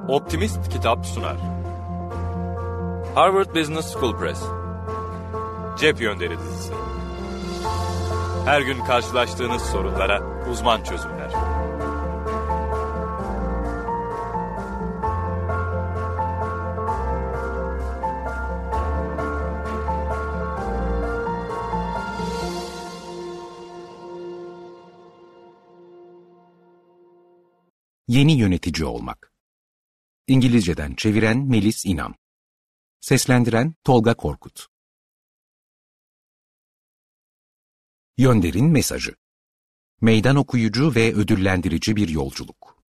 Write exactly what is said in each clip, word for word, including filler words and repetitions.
Optimist Kitap sunar. Harvard Business School Press. Cep Yönderi dizisi. Her gün karşılaştığınız sorunlara uzman çözümler. Yeni yönetici olmak. İngilizceden çeviren Melis İnan. Seslendiren Tolga Korkut. Yönder'in mesajı. Meydan okuyucu ve ödüllendirici bir yolculuk.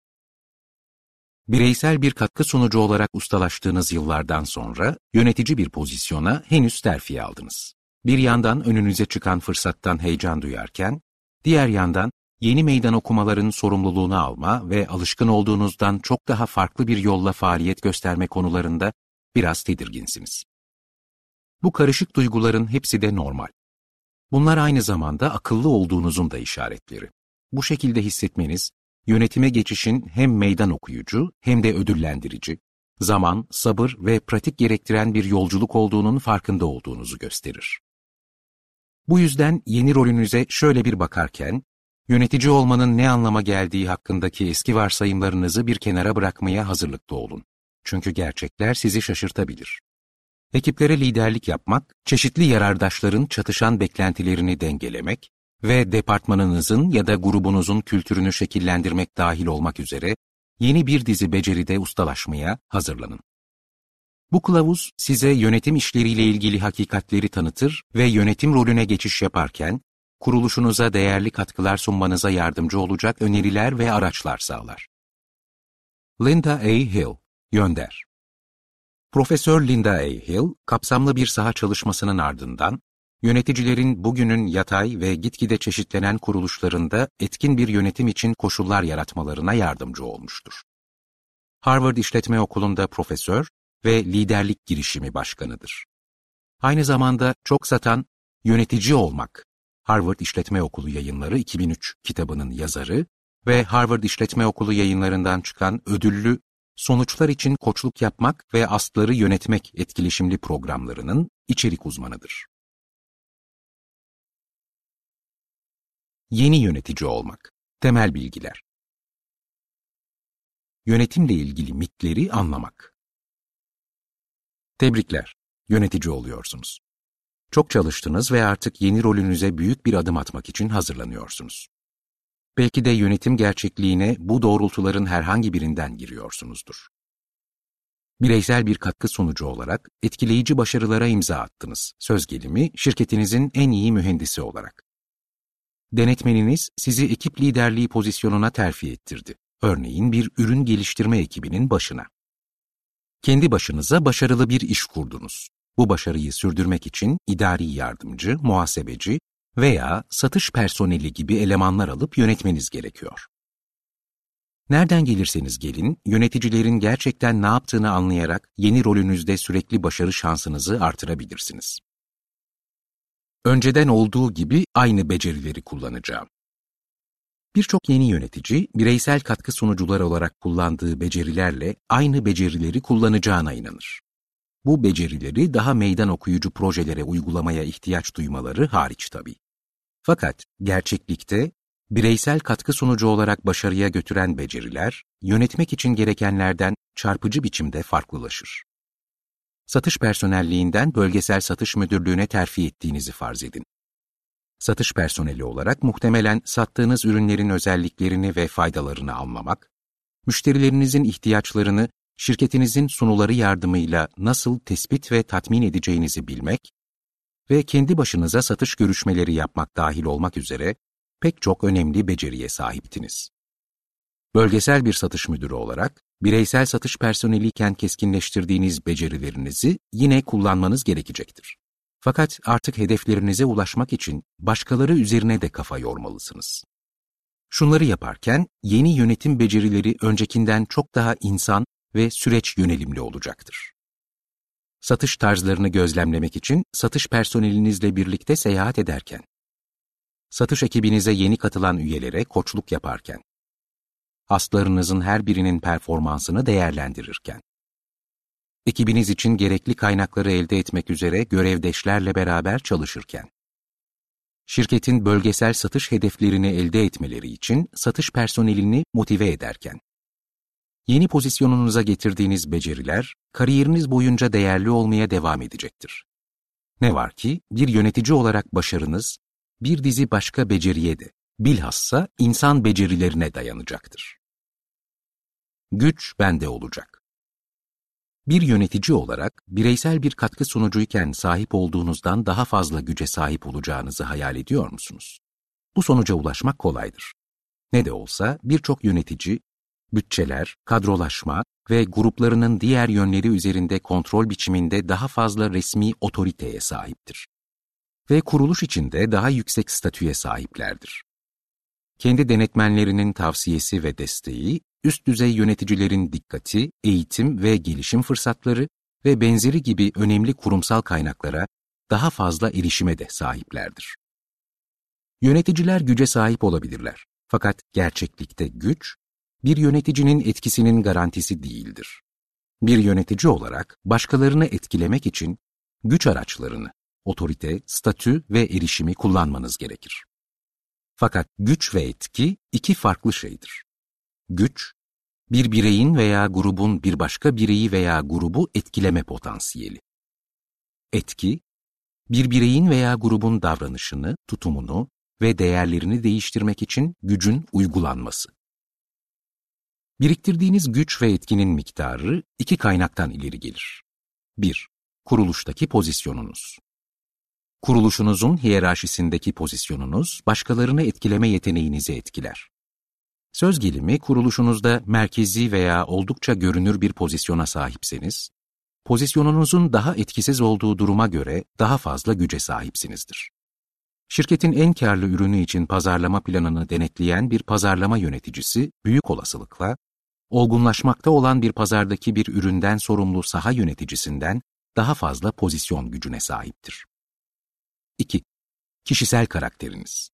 Bireysel bir katkı sunucu olarak ustalaştığınız yıllardan sonra yönetici bir pozisyona henüz terfi aldınız. Bir yandan önünüze çıkan fırsattan heyecan duyarken, diğer yandan yeni meydan okumaların sorumluluğunu alma ve alışkın olduğunuzdan çok daha farklı bir yolla faaliyet gösterme konularında biraz tedirginsiniz. Bu karışık duyguların hepsi de normal. Bunlar aynı zamanda akıllı olduğunuzun da işaretleri. Bu şekilde hissetmeniz, yönetime geçişin hem meydan okuyucu hem de ödüllendirici, zaman, sabır ve pratik gerektiren bir yolculuk olduğunun farkında olduğunuzu gösterir. Bu yüzden yeni rolünüze şöyle bir bakarken, yönetici olmanın ne anlama geldiği hakkındaki eski varsayımlarınızı bir kenara bırakmaya hazırlıklı olun. Çünkü gerçekler sizi şaşırtabilir. Ekiplere liderlik yapmak, çeşitli yarardaşların çatışan beklentilerini dengelemek ve departmanınızın ya da grubunuzun kültürünü şekillendirmek dahil olmak üzere yeni bir dizi beceride ustalaşmaya hazırlanın. Bu kılavuz size yönetim işleriyle ilgili hakikatleri tanıtır ve yönetim rolüne geçiş yaparken, kuruluşunuza değerli katkılar sunmanıza yardımcı olacak öneriler ve araçlar sağlar. Linda A. Hill, Yönder. Profesör Linda A. Hill, kapsamlı bir saha çalışmasının ardından, yöneticilerin bugünün yatay ve gitgide çeşitlenen kuruluşlarında etkin bir yönetim için koşullar yaratmalarına yardımcı olmuştur. Harvard İşletme Okulu'nda profesör ve liderlik girişimi başkanıdır. Aynı zamanda çok satan Yönetici Olmak, Harvard İşletme Okulu Yayınları iki bin üç kitabının yazarı ve Harvard İşletme Okulu yayınlarından çıkan ödüllü Sonuçlar için Koçluk Yapmak ve Asları Yönetmek etkileşimli programlarının içerik uzmanıdır. Yeni yönetici olmak. Temel bilgiler. Yönetimle ilgili mitleri anlamak. Tebrikler, yönetici oluyorsunuz. Çok çalıştınız ve artık yeni rolünüze büyük bir adım atmak için hazırlanıyorsunuz. Belki de yönetim gerçekliğine bu doğrultuların herhangi birinden giriyorsunuzdur. Bireysel bir katkı sunucu olarak etkileyici başarılara imza attınız. Söz gelimi şirketinizin en iyi mühendisi olarak. Denetmeniniz sizi ekip liderliği pozisyonuna terfi ettirdi. Örneğin bir ürün geliştirme ekibinin başına. Kendi başınıza başarılı bir iş kurdunuz. Bu başarıyı sürdürmek için idari yardımcı, muhasebeci veya satış personeli gibi elemanlar alıp yönetmeniz gerekiyor. Nereden gelirseniz gelin, yöneticilerin gerçekten ne yaptığını anlayarak yeni rolünüzde sürekli başarı şansınızı artırabilirsiniz. Önceden olduğu gibi aynı becerileri kullanacağım. Birçok yeni yönetici, bireysel katkı sunucuları olarak kullandığı becerilerle aynı becerileri kullanacağına inanır. Bu becerileri daha meydan okuyucu projelere uygulamaya ihtiyaç duymaları hariç tabii. Fakat gerçeklikte bireysel katkı sunucu olarak başarıya götüren beceriler, yönetmek için gerekenlerden çarpıcı biçimde farklılaşır. Satış personelliğinden bölgesel satış müdürlüğüne terfi ettiğinizi farz edin. Satış personeli olarak muhtemelen sattığınız ürünlerin özelliklerini ve faydalarını anlamak, müşterilerinizin ihtiyaçlarını şirketinizin sunuları yardımıyla nasıl tespit ve tatmin edeceğinizi bilmek ve kendi başınıza satış görüşmeleri yapmak dahil olmak üzere pek çok önemli beceriye sahiptiniz. Bölgesel bir satış müdürü olarak, bireysel satış personeliyken keskinleştirdiğiniz becerilerinizi yine kullanmanız gerekecektir. Fakat artık hedeflerinize ulaşmak için başkaları üzerine de kafa yormalısınız. Şunları yaparken yeni yönetim becerileri öncekinden çok daha insan ve süreç yönelimli olacaktır. Satış tarzlarını gözlemlemek için satış personelinizle birlikte seyahat ederken, satış ekibinize yeni katılan üyelere koçluk yaparken, Aslarınızın her birinin performansını değerlendirirken. Ekibiniz için gerekli kaynakları elde etmek üzere görevdeşlerle beraber çalışırken. Şirketin bölgesel satış hedeflerini elde etmeleri için satış personelini motive ederken. Yeni pozisyonunuza getirdiğiniz beceriler, kariyeriniz boyunca değerli olmaya devam edecektir. Ne var ki, bir yönetici olarak başarınız, bir dizi başka beceriye de, bilhassa insan becerilerine dayanacaktır. Güç bende olacak. Bir yönetici olarak, bireysel bir katkı sunucuyken sahip olduğunuzdan daha fazla güce sahip olacağınızı hayal ediyor musunuz? Bu sonuca ulaşmak kolaydır. Ne de olsa birçok yönetici, bütçeler, kadrolaşma ve gruplarının diğer yönleri üzerinde kontrol biçiminde daha fazla resmi otoriteye sahiptir. Ve kuruluş içinde daha yüksek statüye sahiplerdir. Kendi denetmenlerinin tavsiyesi ve desteği, üst düzey yöneticilerin dikkati, eğitim ve gelişim fırsatları ve benzeri gibi önemli kurumsal kaynaklara daha fazla erişime de sahiplerdir. Yöneticiler güce sahip olabilirler. Fakat gerçeklikte güç, bir yöneticinin etkisinin garantisi değildir. Bir yönetici olarak başkalarını etkilemek için güç araçlarını, otorite, statü ve erişimi kullanmanız gerekir. Fakat güç ve etki iki farklı şeydir. Güç, bir bireyin veya grubun bir başka bireyi veya grubu etkileme potansiyeli. Etki, bir bireyin veya grubun davranışını, tutumunu ve değerlerini değiştirmek için gücün uygulanması. Biriktirdiğiniz güç ve etkinin miktarı iki kaynaktan ileri gelir. bir. Kuruluştaki pozisyonunuz. Kuruluşunuzun hiyerarşisindeki pozisyonunuz, başkalarını etkileme yeteneğinizi etkiler. Söz gelimi, kuruluşunuzda merkezi veya oldukça görünür bir pozisyona sahipseniz, pozisyonunuzun daha etkisiz olduğu duruma göre daha fazla güce sahipsinizdir. Şirketin en karlı ürünü için pazarlama planını denetleyen bir pazarlama yöneticisi, büyük olasılıkla, olgunlaşmakta olan bir pazardaki bir üründen sorumlu saha yöneticisinden daha fazla pozisyon gücüne sahiptir. iki. Kişisel karakteriniz.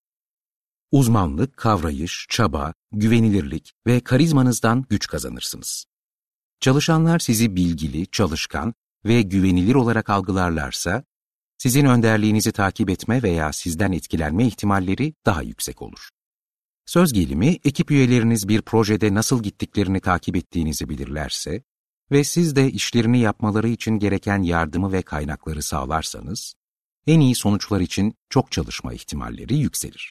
Uzmanlık, kavrayış, çaba, güvenilirlik ve karizmanızdan güç kazanırsınız. Çalışanlar sizi bilgili, çalışkan ve güvenilir olarak algılarlarsa, sizin önderliğinizi takip etme veya sizden etkilenme ihtimalleri daha yüksek olur. Söz gelimi, ekip üyeleriniz bir projede nasıl gittiklerini takip ettiğinizi bilirlerse ve siz de işlerini yapmaları için gereken yardımı ve kaynakları sağlarsanız, en iyi sonuçlar için çok çalışma ihtimalleri yükselir.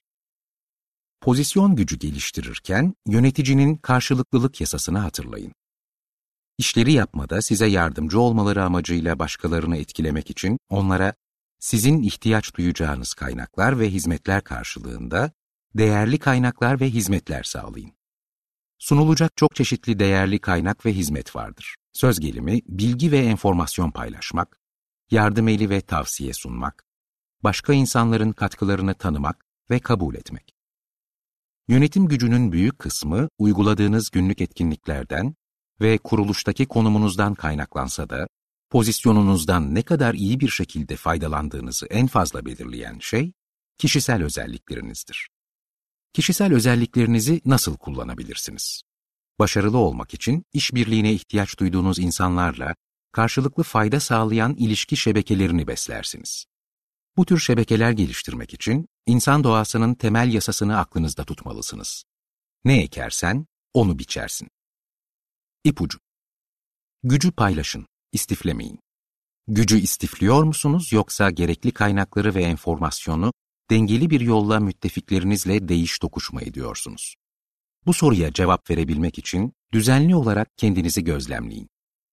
Pozisyon gücü geliştirirken yöneticinin karşılıklılık yasasını hatırlayın. İşleri yapmada size yardımcı olmaları amacıyla başkalarını etkilemek için onlara sizin ihtiyaç duyacağınız kaynaklar ve hizmetler karşılığında değerli kaynaklar ve hizmetler sağlayın. Sunulacak çok çeşitli değerli kaynak ve hizmet vardır. Söz gelimi bilgi ve enformasyon paylaşmak, yardım eli ve tavsiye sunmak, başka insanların katkılarını tanımak ve kabul etmek. Yönetim gücünün büyük kısmı uyguladığınız günlük etkinliklerden ve kuruluştaki konumunuzdan kaynaklansa da, pozisyonunuzdan ne kadar iyi bir şekilde faydalandığınızı en fazla belirleyen şey, kişisel özelliklerinizdir. Kişisel özelliklerinizi nasıl kullanabilirsiniz? Başarılı olmak için işbirliğine ihtiyaç duyduğunuz insanlarla karşılıklı fayda sağlayan ilişki şebekelerini beslersiniz. Bu tür şebekeler geliştirmek için insan doğasının temel yasasını aklınızda tutmalısınız. Ne ekersen onu biçersin. İpucu. Gücü paylaşın, istiflemeyin. Gücü istifliyor musunuz yoksa gerekli kaynakları ve enformasyonu dengeli bir yolla müttefiklerinizle değiş tokuşma ediyorsunuz? Bu soruya cevap verebilmek için düzenli olarak kendinizi gözlemleyin.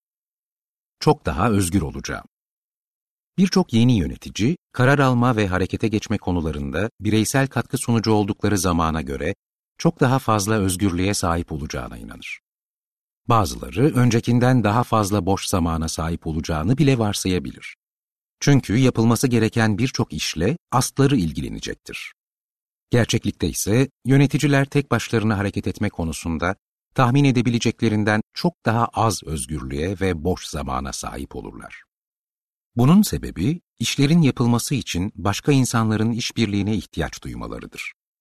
Çok daha özgür olacağım. Birçok yeni yönetici, karar alma ve harekete geçme konularında bireysel katkı sunucu oldukları zamana göre çok daha fazla özgürlüğe sahip olacağına inanır. Bazıları öncekinden daha fazla boş zamana sahip olacağını bile varsayabilir. Çünkü yapılması gereken birçok işle asları ilgilenecektir. Gerçeklikte ise yöneticiler tek başlarına hareket etme konusunda tahmin edebileceklerinden çok daha az özgürlüğe ve boş zamana sahip olurlar. Bunun sebebi, işlerin yapılması için başka insanların işbirliğine ihtiyaç duymalarıdır.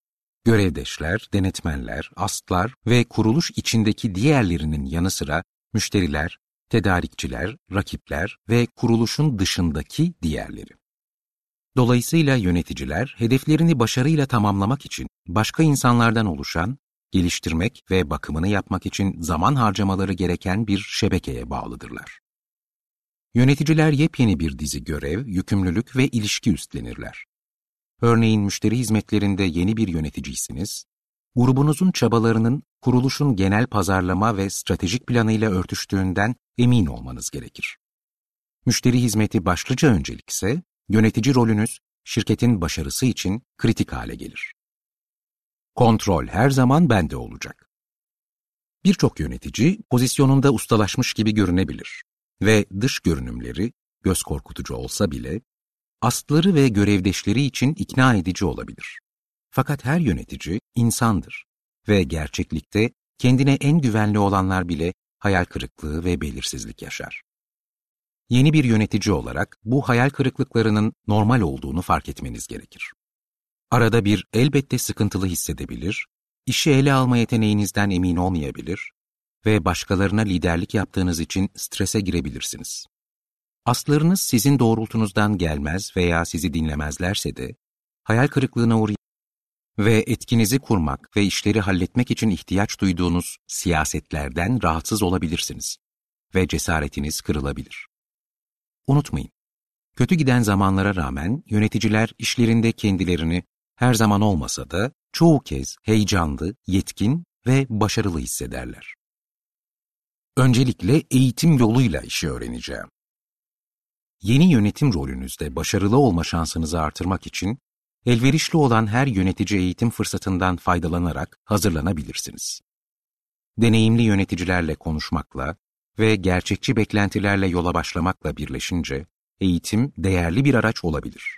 Görevdeşler, denetmenler, astlar ve kuruluş içindeki diğerlerinin yanı sıra müşteriler, tedarikçiler, rakipler ve kuruluşun dışındaki diğerleri. Dolayısıyla yöneticiler, hedeflerini başarıyla tamamlamak için başka insanlardan oluşan, geliştirmek ve bakımını yapmak için zaman harcamaları gereken bir şebekeye bağlıdırlar. Yöneticiler yepyeni bir dizi görev, yükümlülük ve ilişki üstlenirler. Örneğin müşteri hizmetlerinde yeni bir yöneticiysiniz, grubunuzun çabalarının kuruluşun genel pazarlama ve stratejik planıyla örtüştüğünden emin olmanız gerekir. Müşteri hizmeti başlıca öncelikse, yönetici rolünüz şirketin başarısı için kritik hale gelir. Kontrol her zaman bende olacak. Birçok yönetici pozisyonunda ustalaşmış gibi görünebilir ve dış görünümleri göz korkutucu olsa bile astları ve görevdeşleri için ikna edici olabilir. Fakat her yönetici insandır ve gerçeklikte kendine en güvenli olanlar bile hayal kırıklığı ve belirsizlik yaşar. Yeni bir yönetici olarak bu hayal kırıklıklarının normal olduğunu fark etmeniz gerekir. Arada bir elbette sıkıntılı hissedebilir, işi ele alma yeteneğinizden emin olmayabilir ve başkalarına liderlik yaptığınız için strese girebilirsiniz. Aslarınız sizin doğrultunuzdan gelmez veya sizi dinlemezlerse de hayal kırıklığına uğrayabilirsiniz ve etkinizi kurmak ve işleri halletmek için ihtiyaç duyduğunuz siyasetlerden rahatsız olabilirsiniz ve cesaretiniz kırılabilir. Unutmayın, kötü giden zamanlara rağmen yöneticiler işlerinde kendilerini her zaman olmasa da çoğu kez heyecanlı, yetkin ve başarılı hissederler. Öncelikle eğitim yoluyla işi öğreneceğim. Yeni yönetim rolünüzde başarılı olma şansınızı artırmak için elverişli olan her yönetici eğitim fırsatından faydalanarak hazırlanabilirsiniz. Deneyimli yöneticilerle konuşmakla ve gerçekçi beklentilerle yola başlamakla birleşince eğitim değerli bir araç olabilir.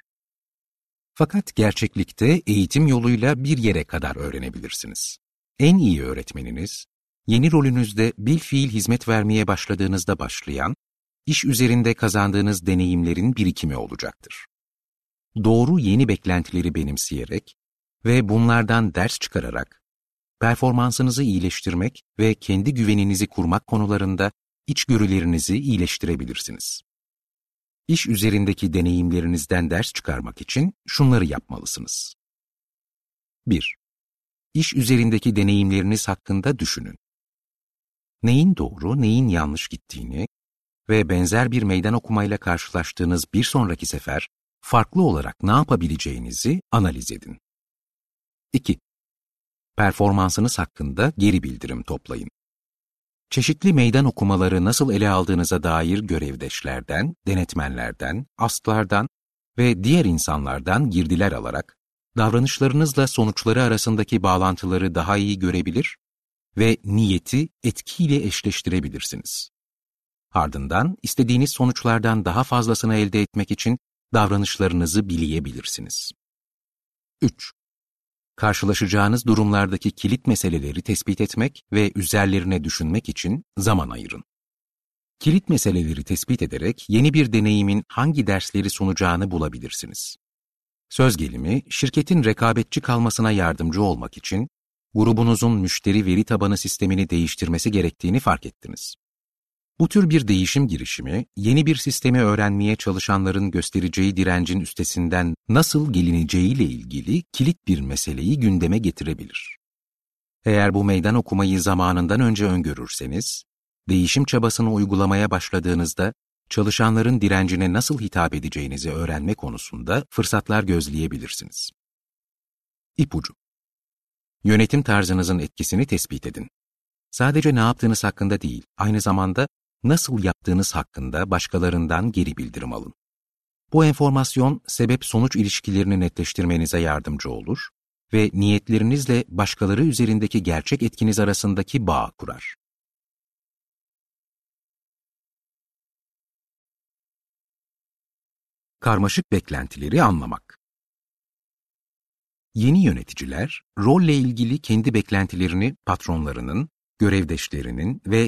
Fakat gerçeklikte eğitim yoluyla bir yere kadar öğrenebilirsiniz. En iyi öğretmeniniz, yeni rolünüzde bilfiil hizmet vermeye başladığınızda başlayan, iş üzerinde kazandığınız deneyimlerin birikimi olacaktır. Doğru yeni beklentileri benimseyerek ve bunlardan ders çıkararak, performansınızı iyileştirmek ve kendi güveninizi kurmak konularında içgörülerinizi iyileştirebilirsiniz. İş üzerindeki deneyimlerinizden ders çıkarmak için şunları yapmalısınız. bir. İş üzerindeki deneyimleriniz hakkında düşünün. Neyin doğru, neyin yanlış gittiğini ve benzer bir meydan okumayla karşılaştığınız bir sonraki sefer farklı olarak ne yapabileceğinizi analiz edin. iki. Performansınız hakkında geri bildirim toplayın. Çeşitli meydan okumaları nasıl ele aldığınıza dair görevdeşlerden, denetmenlerden, astlardan ve diğer insanlardan girdiler alarak, davranışlarınızla sonuçları arasındaki bağlantıları daha iyi görebilir ve niyeti etkiyle eşleştirebilirsiniz. Ardından istediğiniz sonuçlardan daha fazlasını elde etmek için davranışlarınızı bileyebilirsiniz. üç. Karşılaşacağınız durumlardaki kilit meseleleri tespit etmek ve üzerlerine düşünmek için zaman ayırın. Kilit meseleleri tespit ederek yeni bir deneyimin hangi dersleri sunacağını bulabilirsiniz. Söz gelimi, şirketin rekabetçi kalmasına yardımcı olmak için grubunuzun müşteri veri tabanı sistemini değiştirmesi gerektiğini fark ettiniz. Bu tür bir değişim girişimi, yeni bir sistemi öğrenmeye çalışanların göstereceği direncin üstesinden nasıl gelineceğiyle ilgili kilit bir meseleyi gündeme getirebilir. Eğer bu meydan okumayı zamanından önce öngörürseniz, değişim çabasını uygulamaya başladığınızda çalışanların direncine nasıl hitap edeceğinizi öğrenme konusunda fırsatlar gözleyebilirsiniz. İpucu: Yönetim tarzınızın etkisini tespit edin. Sadece ne yaptığınız hakkında değil, aynı zamanda nasıl yaptığınız hakkında başkalarından geri bildirim alın. Bu enformasyon sebep-sonuç ilişkilerini netleştirmenize yardımcı olur ve niyetlerinizle başkaları üzerindeki gerçek etkiniz arasındaki bağı kurar. Karmaşık beklentileri anlamak. Yeni yöneticiler, rolle ilgili kendi beklentilerini patronlarının, görevdeşlerinin ve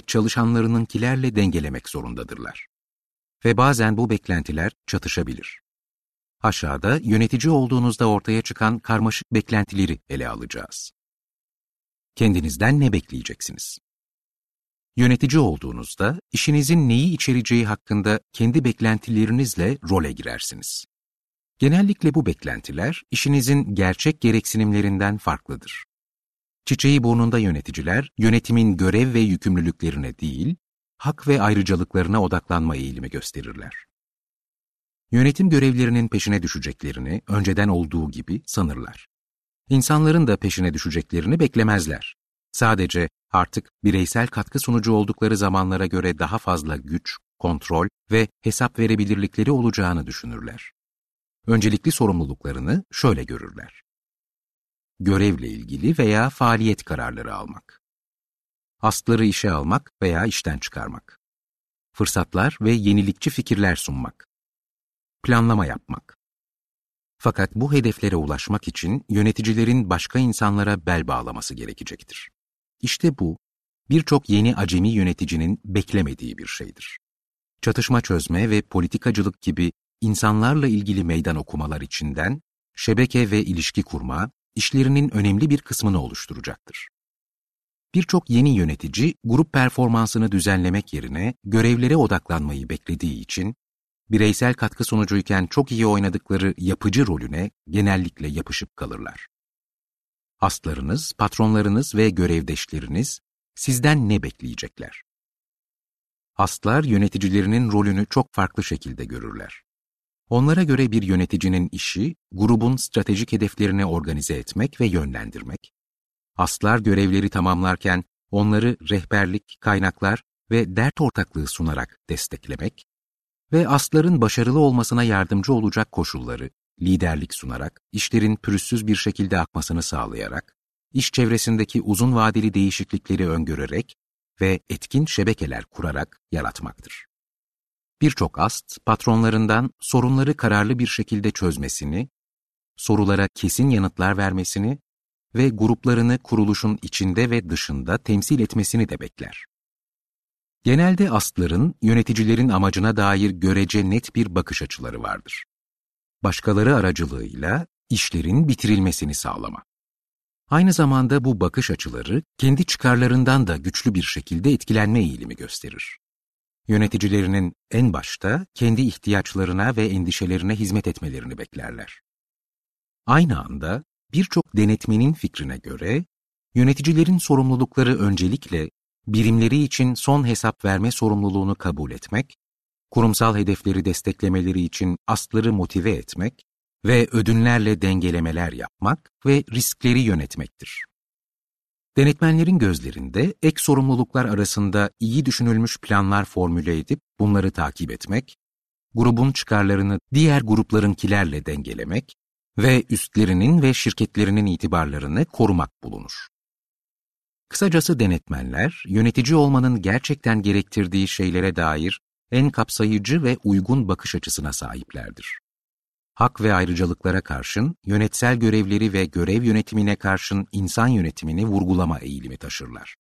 çalışanlarınınkilerle dengelemek zorundadırlar. Ve bazen bu beklentiler çatışabilir. Aşağıda yönetici olduğunuzda ortaya çıkan karmaşık beklentileri ele alacağız. Kendinizden ne bekleyeceksiniz? Yönetici olduğunuzda işinizin neyi içereceği hakkında kendi beklentilerinizle role girersiniz. Genellikle bu beklentiler işinizin gerçek gereksinimlerinden farklıdır. Çiçeği burnunda yöneticiler, yönetimin görev ve yükümlülüklerine değil, hak ve ayrıcalıklarına odaklanma eğilimi gösterirler. Yönetim görevlerinin peşine düşeceklerini önceden olduğu gibi sanırlar. İnsanların da peşine düşeceklerini beklemezler. Sadece artık bireysel katkı sunucu oldukları zamanlara göre daha fazla güç, kontrol ve hesap verebilirlikleri olacağını düşünürler. Öncelikli sorumluluklarını şöyle görürler. Görevle ilgili veya faaliyet kararları almak. Astları işe almak veya işten çıkarmak. Fırsatlar ve yenilikçi fikirler sunmak. Planlama yapmak. Fakat bu hedeflere ulaşmak için yöneticilerin başka insanlara bel bağlaması gerekecektir. İşte bu, birçok yeni acemi yöneticinin beklemediği bir şeydir. Çatışma çözme ve politikacılık gibi insanlarla ilgili meydan okumalar içinden şebeke ve ilişki kurma, işlerinin önemli bir kısmını oluşturacaktır. Birçok yeni yönetici, grup performansını düzenlemek yerine görevlere odaklanmayı beklediği için, bireysel katkı sunucuyken çok iyi oynadıkları yapıcı rolüne genellikle yapışıp kalırlar. Astlarınız, patronlarınız ve görevdeşleriniz sizden ne bekleyecekler? Astlar yöneticilerinin rolünü çok farklı şekilde görürler. Onlara göre bir yöneticinin işi, grubun stratejik hedeflerini organize etmek ve yönlendirmek. Astlar görevleri tamamlarken onları rehberlik, kaynaklar ve dert ortaklığı sunarak desteklemek ve astların başarılı olmasına yardımcı olacak koşulları, liderlik sunarak, işlerin pürüzsüz bir şekilde akmasını sağlayarak, iş çevresindeki uzun vadeli değişiklikleri öngörerek ve etkin şebekeler kurarak yaratmaktır. Birçok ast, patronlarından sorunları kararlı bir şekilde çözmesini, sorulara kesin yanıtlar vermesini ve gruplarını kuruluşun içinde ve dışında temsil etmesini de bekler. Genelde astların, yöneticilerin amacına dair görece net bir bakış açıları vardır. Başkaları aracılığıyla işlerin bitirilmesini sağlama. Aynı zamanda bu bakış açıları kendi çıkarlarından da güçlü bir şekilde etkilenme eğilimi gösterir. Yöneticilerinin en başta kendi ihtiyaçlarına ve endişelerine hizmet etmelerini beklerler. Aynı anda birçok denetmenin fikrine göre yöneticilerin sorumlulukları öncelikle birimleri için son hesap verme sorumluluğunu kabul etmek, kurumsal hedefleri desteklemeleri için astları motive etmek ve ödünlerle dengelemeler yapmak ve riskleri yönetmektir. Denetmenlerin gözlerinde ek sorumluluklar arasında iyi düşünülmüş planlar formüle edip bunları takip etmek, grubun çıkarlarını diğer gruplarınkilerle dengelemek ve üstlerinin ve şirketlerinin itibarlarını korumak bulunur. Kısacası denetmenler, yönetici olmanın gerçekten gerektirdiği şeylere dair en kapsayıcı ve uygun bakış açısına sahiplerdir. Hak ve ayrıcalıklara karşın, yönetsel görevleri ve görev yönetimine karşın insan yönetimini vurgulama eğilimi taşırlar.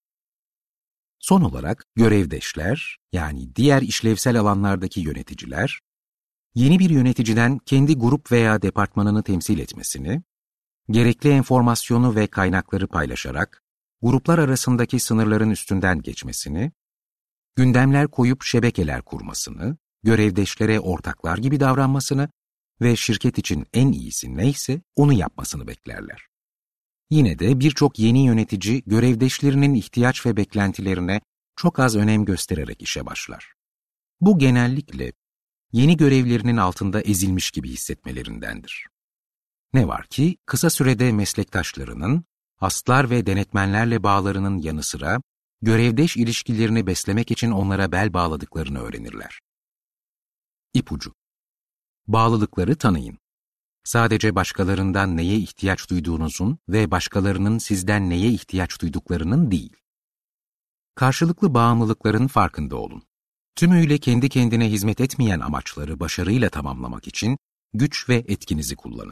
Son olarak görevdeşler, yani diğer işlevsel alanlardaki yöneticiler, yeni bir yöneticiden kendi grup veya departmanını temsil etmesini, gerekli enformasyonu ve kaynakları paylaşarak, gruplar arasındaki sınırların üstünden geçmesini, gündemler koyup şebekeler kurmasını, görevdeşlere ortaklar gibi davranmasını ve şirket için en iyisi neyse onu yapmasını beklerler. Yine de birçok yeni yönetici görevdeşlerinin ihtiyaç ve beklentilerine çok az önem göstererek işe başlar. Bu genellikle yeni görevlerinin altında ezilmiş gibi hissetmelerindendir. Ne var ki kısa sürede meslektaşlarının, astlar ve denetmenlerle bağlarının yanı sıra görevdeş ilişkilerini beslemek için onlara bel bağladıklarını öğrenirler. İpucu: bağlılıkları tanıyın. Sadece başkalarından neye ihtiyaç duyduğunuzun ve başkalarının sizden neye ihtiyaç duyduklarının değil. Karşılıklı bağımlılıkların farkında olun. Tümüyle kendi kendine hizmet etmeyen amaçları başarıyla tamamlamak için güç ve etkinizi kullanın.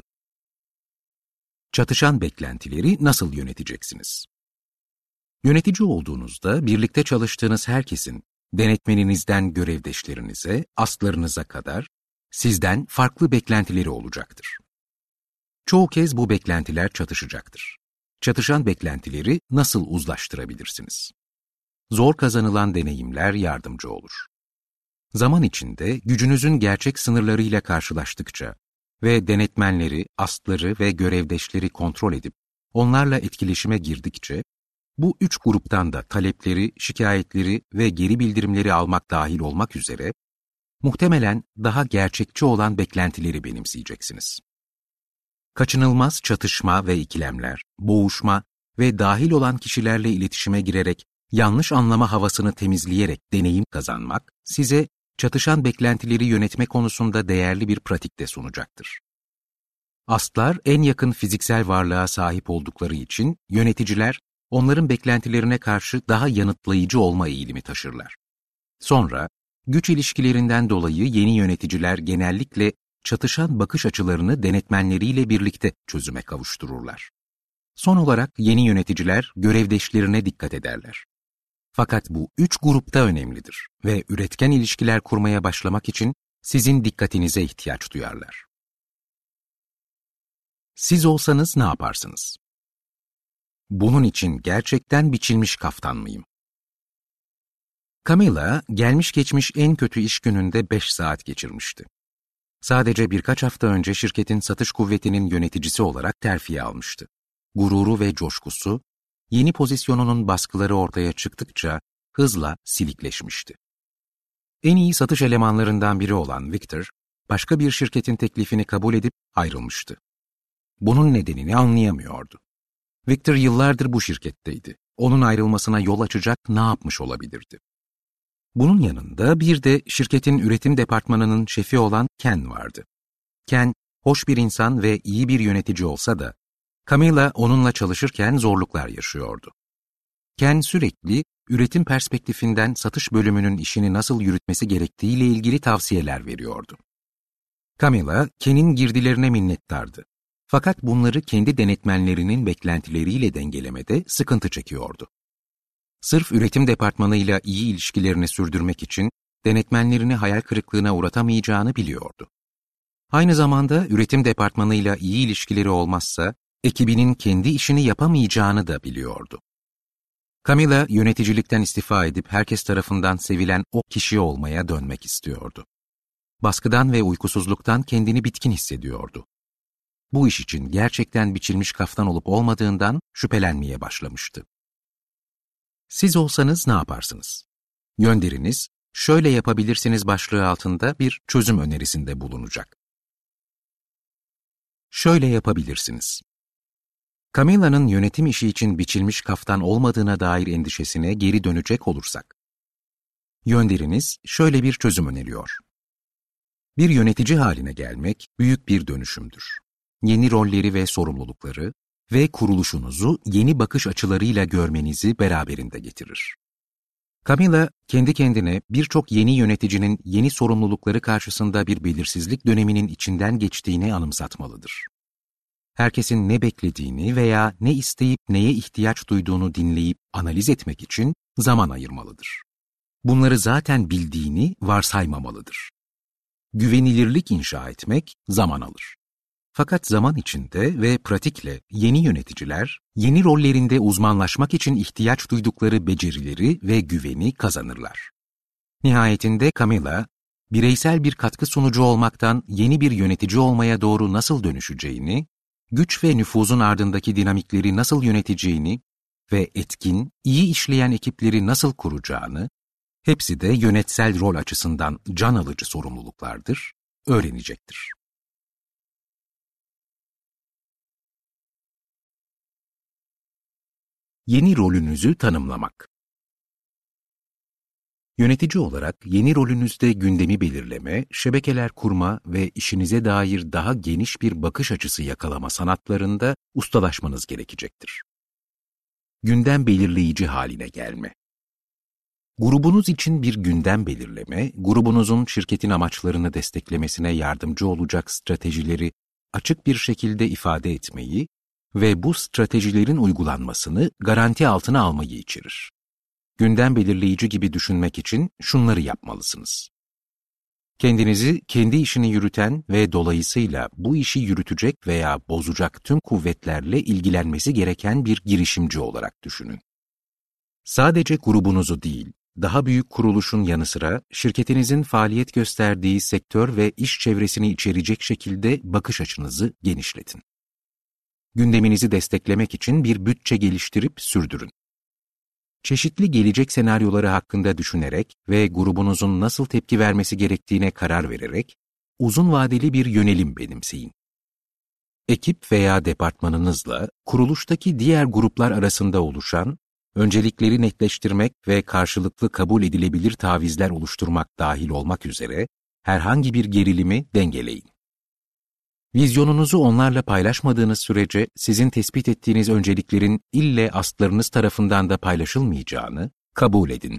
Çatışan beklentileri nasıl yöneteceksiniz? Yönetici olduğunuzda birlikte çalıştığınız herkesin, denetmeninizden görevdeşlerinize, astlarınıza kadar, sizden farklı beklentileri olacaktır. Çoğu kez bu beklentiler çatışacaktır. Çatışan beklentileri nasıl uzlaştırabilirsiniz? Zor kazanılan deneyimler yardımcı olur. Zaman içinde gücünüzün gerçek sınırlarıyla karşılaştıkça ve denetmenleri, astları ve görevdeşleri kontrol edip onlarla etkileşime girdikçe, bu üç gruptan da talepleri, şikayetleri ve geri bildirimleri almak dahil olmak üzere, muhtemelen daha gerçekçi olan beklentileri benimseyeceksiniz. Kaçınılmaz çatışma ve ikilemler, boğuşma ve dahil olan kişilerle iletişime girerek yanlış anlama havasını temizleyerek deneyim kazanmak, size çatışan beklentileri yönetme konusunda değerli bir pratik de sunacaktır. Astlar en yakın fiziksel varlığa sahip oldukları için yöneticiler onların beklentilerine karşı daha yanıtlayıcı olma eğilimi taşırlar. Sonra, güç ilişkilerinden dolayı yeni yöneticiler genellikle çatışan bakış açılarını denetmenleriyle birlikte çözüme kavuştururlar. Son olarak yeni yöneticiler görevdeşlerine dikkat ederler. Fakat bu üç grupta önemlidir ve üretken ilişkiler kurmaya başlamak için sizin dikkatinize ihtiyaç duyarlar. Siz olsanız ne yaparsınız? Bunun için gerçekten biçilmiş kaftan mıyım? Camilla, gelmiş geçmiş en kötü iş gününde beş saat geçirmişti. Sadece birkaç hafta önce şirketin satış kuvvetinin yöneticisi olarak terfi almıştı. Gururu ve coşkusu, yeni pozisyonunun baskıları ortaya çıktıkça hızla silikleşmişti. En iyi satış elemanlarından biri olan Victor, başka bir şirketin teklifini kabul edip ayrılmıştı. Bunun nedenini anlayamıyordu. Victor yıllardır bu şirketteydi. Onun ayrılmasına yol açacak ne yapmış olabilirdi? Bunun yanında bir de şirketin üretim departmanının şefi olan Ken vardı. Ken, hoş bir insan ve iyi bir yönetici olsa da, Camilla onunla çalışırken zorluklar yaşıyordu. Ken sürekli üretim perspektifinden satış bölümünün işini nasıl yürütmesi gerektiğiyle ilgili tavsiyeler veriyordu. Camilla, Ken'in girdilerine minnettardı. Fakat bunları kendi denetmenlerinin beklentileriyle dengelemede sıkıntı çekiyordu. Sırf üretim departmanıyla iyi ilişkilerini sürdürmek için denetmenlerini hayal kırıklığına uğratamayacağını biliyordu. Aynı zamanda üretim departmanıyla iyi ilişkileri olmazsa ekibinin kendi işini yapamayacağını da biliyordu. Camilla yöneticilikten istifa edip herkes tarafından sevilen o kişi olmaya dönmek istiyordu. Baskıdan ve uykusuzluktan kendini bitkin hissediyordu. Bu iş için gerçekten biçilmiş kaftan olup olmadığından şüphelenmeye başlamıştı. Siz olsanız ne yaparsınız? Yönderiniz, şöyle yapabilirsiniz başlığı altında bir çözüm önerisinde bulunacak. Şöyle yapabilirsiniz. Camilla'nın yönetim işi için biçilmiş kaftan olmadığına dair endişesine geri dönecek olursak. Yönderiniz şöyle bir çözüm öneriyor. Bir yönetici haline gelmek büyük bir dönüşümdür. Yeni rolleri ve sorumlulukları ve kuruluşunuzu yeni bakış açılarıyla görmenizi beraberinde getirir. Camilla, kendi kendine birçok yeni yöneticinin yeni sorumlulukları karşısında bir belirsizlik döneminin içinden geçtiğini anımsatmalıdır. Herkesin ne beklediğini veya ne isteyip neye ihtiyaç duyduğunu dinleyip analiz etmek için zaman ayırmalıdır. Bunları zaten bildiğini varsaymamalıdır. Güvenilirlik inşa etmek zaman alır. Fakat zaman içinde ve pratikle yeni yöneticiler, yeni rollerinde uzmanlaşmak için ihtiyaç duydukları becerileri ve güveni kazanırlar. Nihayetinde Camilla, bireysel bir katkı sunucu olmaktan yeni bir yönetici olmaya doğru nasıl dönüşeceğini, güç ve nüfuzun ardındaki dinamikleri nasıl yöneteceğini ve etkin, iyi işleyen ekipleri nasıl kuracağını, hepsi de yönetsel rol açısından can alıcı sorumluluklardır, öğrenecektir. Yeni rolünüzü tanımlamak. Yönetici olarak yeni rolünüzde gündemi belirleme, şebekeler kurma ve işinize dair daha geniş bir bakış açısı yakalama sanatlarında ustalaşmanız gerekecektir. Gündem belirleyici haline gelme. Grubunuz için bir gündem belirleme, grubunuzun şirketin amaçlarını desteklemesine yardımcı olacak stratejileri açık bir şekilde ifade etmeyi ve bu stratejilerin uygulanmasını garanti altına almayı içerir. Gündem belirleyici gibi düşünmek için şunları yapmalısınız. Kendinizi kendi işini yürüten ve dolayısıyla bu işi yürütecek veya bozacak tüm kuvvetlerle ilgilenmesi gereken bir girişimci olarak düşünün. Sadece grubunuzu değil, daha büyük kuruluşun yanı sıra şirketinizin faaliyet gösterdiği sektör ve iş çevresini içerecek şekilde bakış açınızı genişletin. Gündeminizi desteklemek için bir bütçe geliştirip sürdürün. Çeşitli gelecek senaryoları hakkında düşünerek ve grubunuzun nasıl tepki vermesi gerektiğine karar vererek uzun vadeli bir yönelim benimseyin. Ekip veya departmanınızla kuruluştaki diğer gruplar arasında oluşan, öncelikleri netleştirmek ve karşılıklı kabul edilebilir tavizler oluşturmak dahil olmak üzere herhangi bir gerilimi dengeleyin. Vizyonunuzu onlarla paylaşmadığınız sürece sizin tespit ettiğiniz önceliklerin ille astlarınız tarafından da paylaşılmayacağını kabul edin.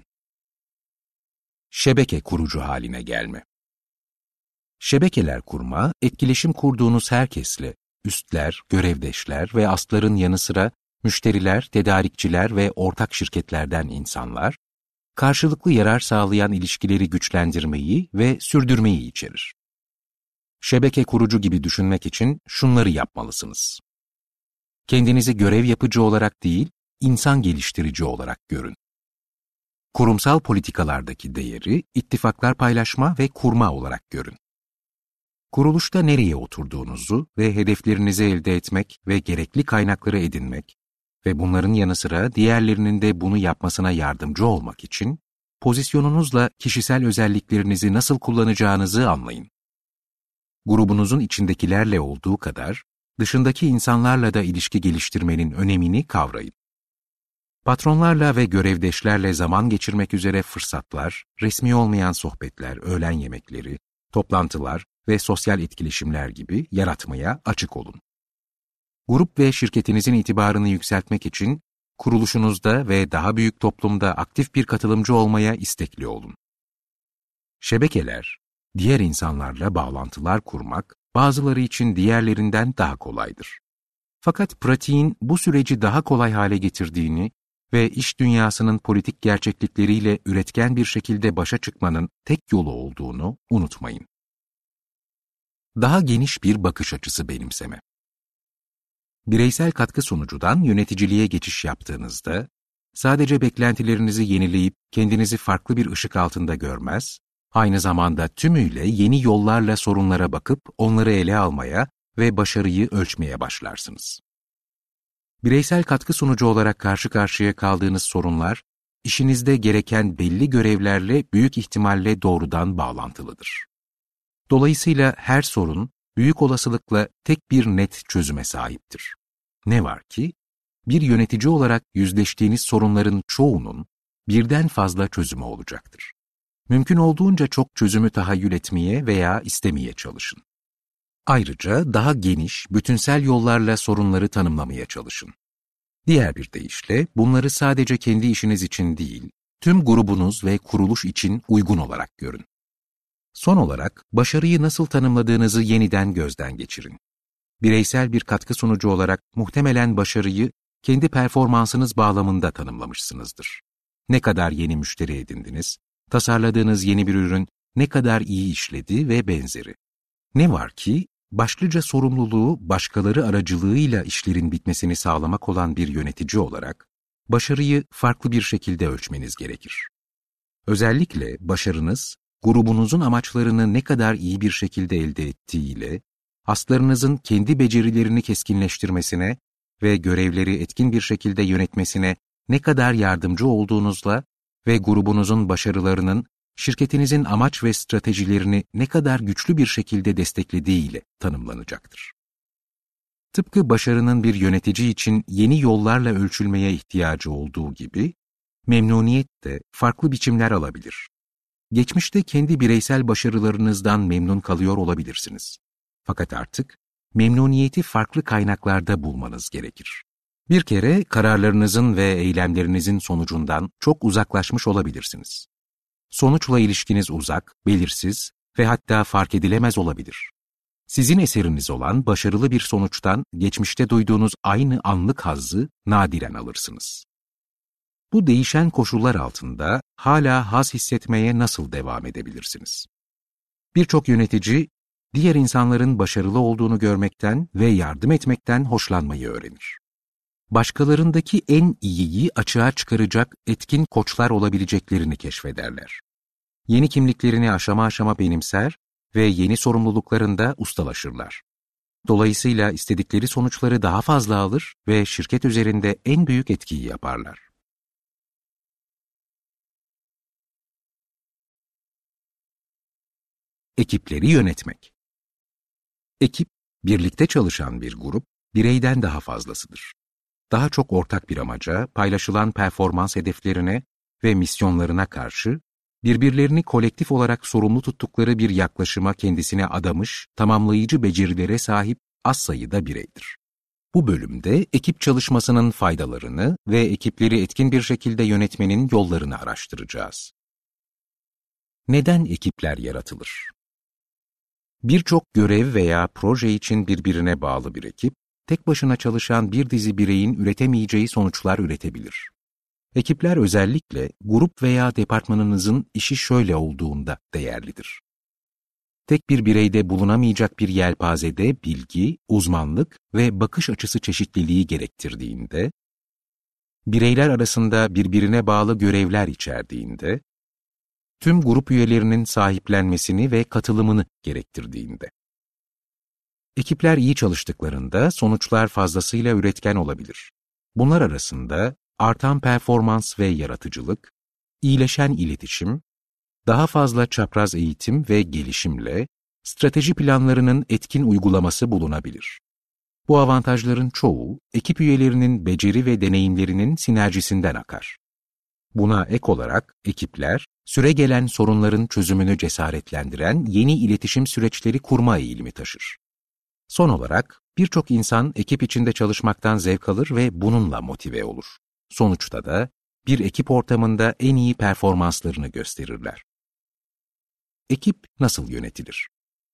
Şebeke kurucu haline gelme. Şebekeler kurma, etkileşim kurduğunuz herkesle, üstler, görevdeşler ve astların yanı sıra müşteriler, tedarikçiler ve ortak şirketlerden insanlar, karşılıklı yarar sağlayan ilişkileri güçlendirmeyi ve sürdürmeyi içerir. Şebeke kurucu gibi düşünmek için şunları yapmalısınız. Kendinizi görev yapıcı olarak değil, insan geliştirici olarak görün. Kurumsal politikalardaki değeri ittifaklar paylaşma ve kurma olarak görün. Kuruluşta nereye oturduğunuzu ve hedeflerinizi elde etmek ve gerekli kaynakları edinmek ve bunların yanı sıra diğerlerinin de bunu yapmasına yardımcı olmak için pozisyonunuzla kişisel özelliklerinizi nasıl kullanacağınızı anlayın. Grubunuzun içindekilerle olduğu kadar, dışındaki insanlarla da ilişki geliştirmenin önemini kavrayın. Patronlarla ve görevdeşlerle zaman geçirmek üzere fırsatlar, resmi olmayan sohbetler, öğlen yemekleri, toplantılar ve sosyal etkileşimler gibi yaratmaya açık olun. Grup ve şirketinizin itibarını yükseltmek için, kuruluşunuzda ve daha büyük toplumda aktif bir katılımcı olmaya istekli olun. Şebekeler, diğer insanlarla bağlantılar kurmak, bazıları için diğerlerinden daha kolaydır. Fakat pratiğin bu süreci daha kolay hale getirdiğini ve iş dünyasının politik gerçeklikleriyle üretken bir şekilde başa çıkmanın tek yolu olduğunu unutmayın. Daha geniş bir bakış açısı benimseme. Bireysel katkı sonucudan yöneticiliğe geçiş yaptığınızda, sadece beklentilerinizi yenileyip kendinizi farklı bir ışık altında görmez, aynı zamanda tümüyle yeni yollarla sorunlara bakıp onları ele almaya ve başarıyı ölçmeye başlarsınız. Bireysel katkı sonucu olarak karşı karşıya kaldığınız sorunlar, işinizde gereken belli görevlerle büyük ihtimalle doğrudan bağlantılıdır. Dolayısıyla her sorun, büyük olasılıkla tek bir net çözüme sahiptir. Ne var ki, bir yönetici olarak yüzleştiğiniz sorunların çoğunun birden fazla çözümü olacaktır. Mümkün olduğunca çok çözümü tahayyül etmeye veya istemeye çalışın. Ayrıca daha geniş, bütünsel yollarla sorunları tanımlamaya çalışın. Diğer bir deyişle, bunları sadece kendi işiniz için değil, tüm grubunuz ve kuruluş için uygun olarak görün. Son olarak, başarıyı nasıl tanımladığınızı yeniden gözden geçirin. Bireysel bir katkı sonucu olarak muhtemelen başarıyı kendi performansınız bağlamında tanımlamışsınızdır. Ne kadar yeni müşteri edindiniz, tasarladığınız yeni bir ürün ne kadar iyi işledi ve benzeri. Ne var ki, başlıca sorumluluğu başkaları aracılığıyla işlerin bitmesini sağlamak olan bir yönetici olarak, başarıyı farklı bir şekilde ölçmeniz gerekir. Özellikle başarınız, grubunuzun amaçlarını ne kadar iyi bir şekilde elde ettiğiyle, aslarınızın kendi becerilerini keskinleştirmesine ve görevleri etkin bir şekilde yönetmesine ne kadar yardımcı olduğunuzla ve grubunuzun başarılarının şirketinizin amaç ve stratejilerini ne kadar güçlü bir şekilde desteklediğiyle tanımlanacaktır. Tıpkı başarının bir yönetici için yeni yollarla ölçülmeye ihtiyacı olduğu gibi, memnuniyet de farklı biçimler alabilir. Geçmişte kendi bireysel başarılarınızdan memnun kalıyor olabilirsiniz. Fakat artık memnuniyeti farklı kaynaklarda bulmanız gerekir. Bir kere kararlarınızın ve eylemlerinizin sonucundan çok uzaklaşmış olabilirsiniz. Sonuçla ilişkiniz uzak, belirsiz ve hatta fark edilemez olabilir. Sizin eseriniz olan başarılı bir sonuçtan geçmişte duyduğunuz aynı anlık hazzı nadiren alırsınız. Bu değişen koşullar altında hala haz hissetmeye nasıl devam edebilirsiniz? Birçok yönetici, diğer insanların başarılı olduğunu görmekten ve yardım etmekten hoşlanmayı öğrenir. Başkalarındaki en iyiyi açığa çıkaracak etkin koçlar olabileceklerini keşfederler. Yeni kimliklerini aşama aşama benimser ve yeni sorumluluklarında ustalaşırlar. Dolayısıyla istedikleri sonuçları daha fazla alır ve şirket üzerinde en büyük etkiyi yaparlar. Ekipleri yönetmek. Ekip, birlikte çalışan bir grup, bireyden daha fazlasıdır. Daha çok ortak bir amaca, paylaşılan performans hedeflerine ve misyonlarına karşı, birbirlerini kolektif olarak sorumlu tuttukları bir yaklaşıma kendisine adamış, tamamlayıcı becerilere sahip az sayıda bireydir. Bu bölümde ekip çalışmasının faydalarını ve ekipleri etkin bir şekilde yönetmenin yollarını araştıracağız. Neden ekipler yaratılır? Birçok görev veya proje için birbirine bağlı bir ekip, tek başına çalışan bir dizi bireyin üretemeyeceği sonuçlar üretebilir. Ekipler özellikle grup veya departmanınızın işi şöyle olduğunda değerlidir. Tek bir bireyde bulunamayacak bir yelpazede bilgi, uzmanlık ve bakış açısı çeşitliliği gerektirdiğinde, bireyler arasında birbirine bağlı görevler içerdiğinde, tüm grup üyelerinin sahiplenmesini ve katılımını gerektirdiğinde. Ekipler iyi çalıştıklarında sonuçlar fazlasıyla üretken olabilir. Bunlar arasında artan performans ve yaratıcılık, iyileşen iletişim, daha fazla çapraz eğitim ve gelişimle strateji planlarının etkin uygulaması bulunabilir. Bu avantajların çoğu, ekip üyelerinin beceri ve deneyimlerinin sinerjisinden akar. Buna ek olarak ekipler, süregelen sorunların çözümünü cesaretlendiren yeni iletişim süreçleri kurma eğilimi taşır. Son olarak, birçok insan ekip içinde çalışmaktan zevk alır ve bununla motive olur. Sonuçta da bir ekip ortamında en iyi performanslarını gösterirler. Ekip nasıl yönetilir?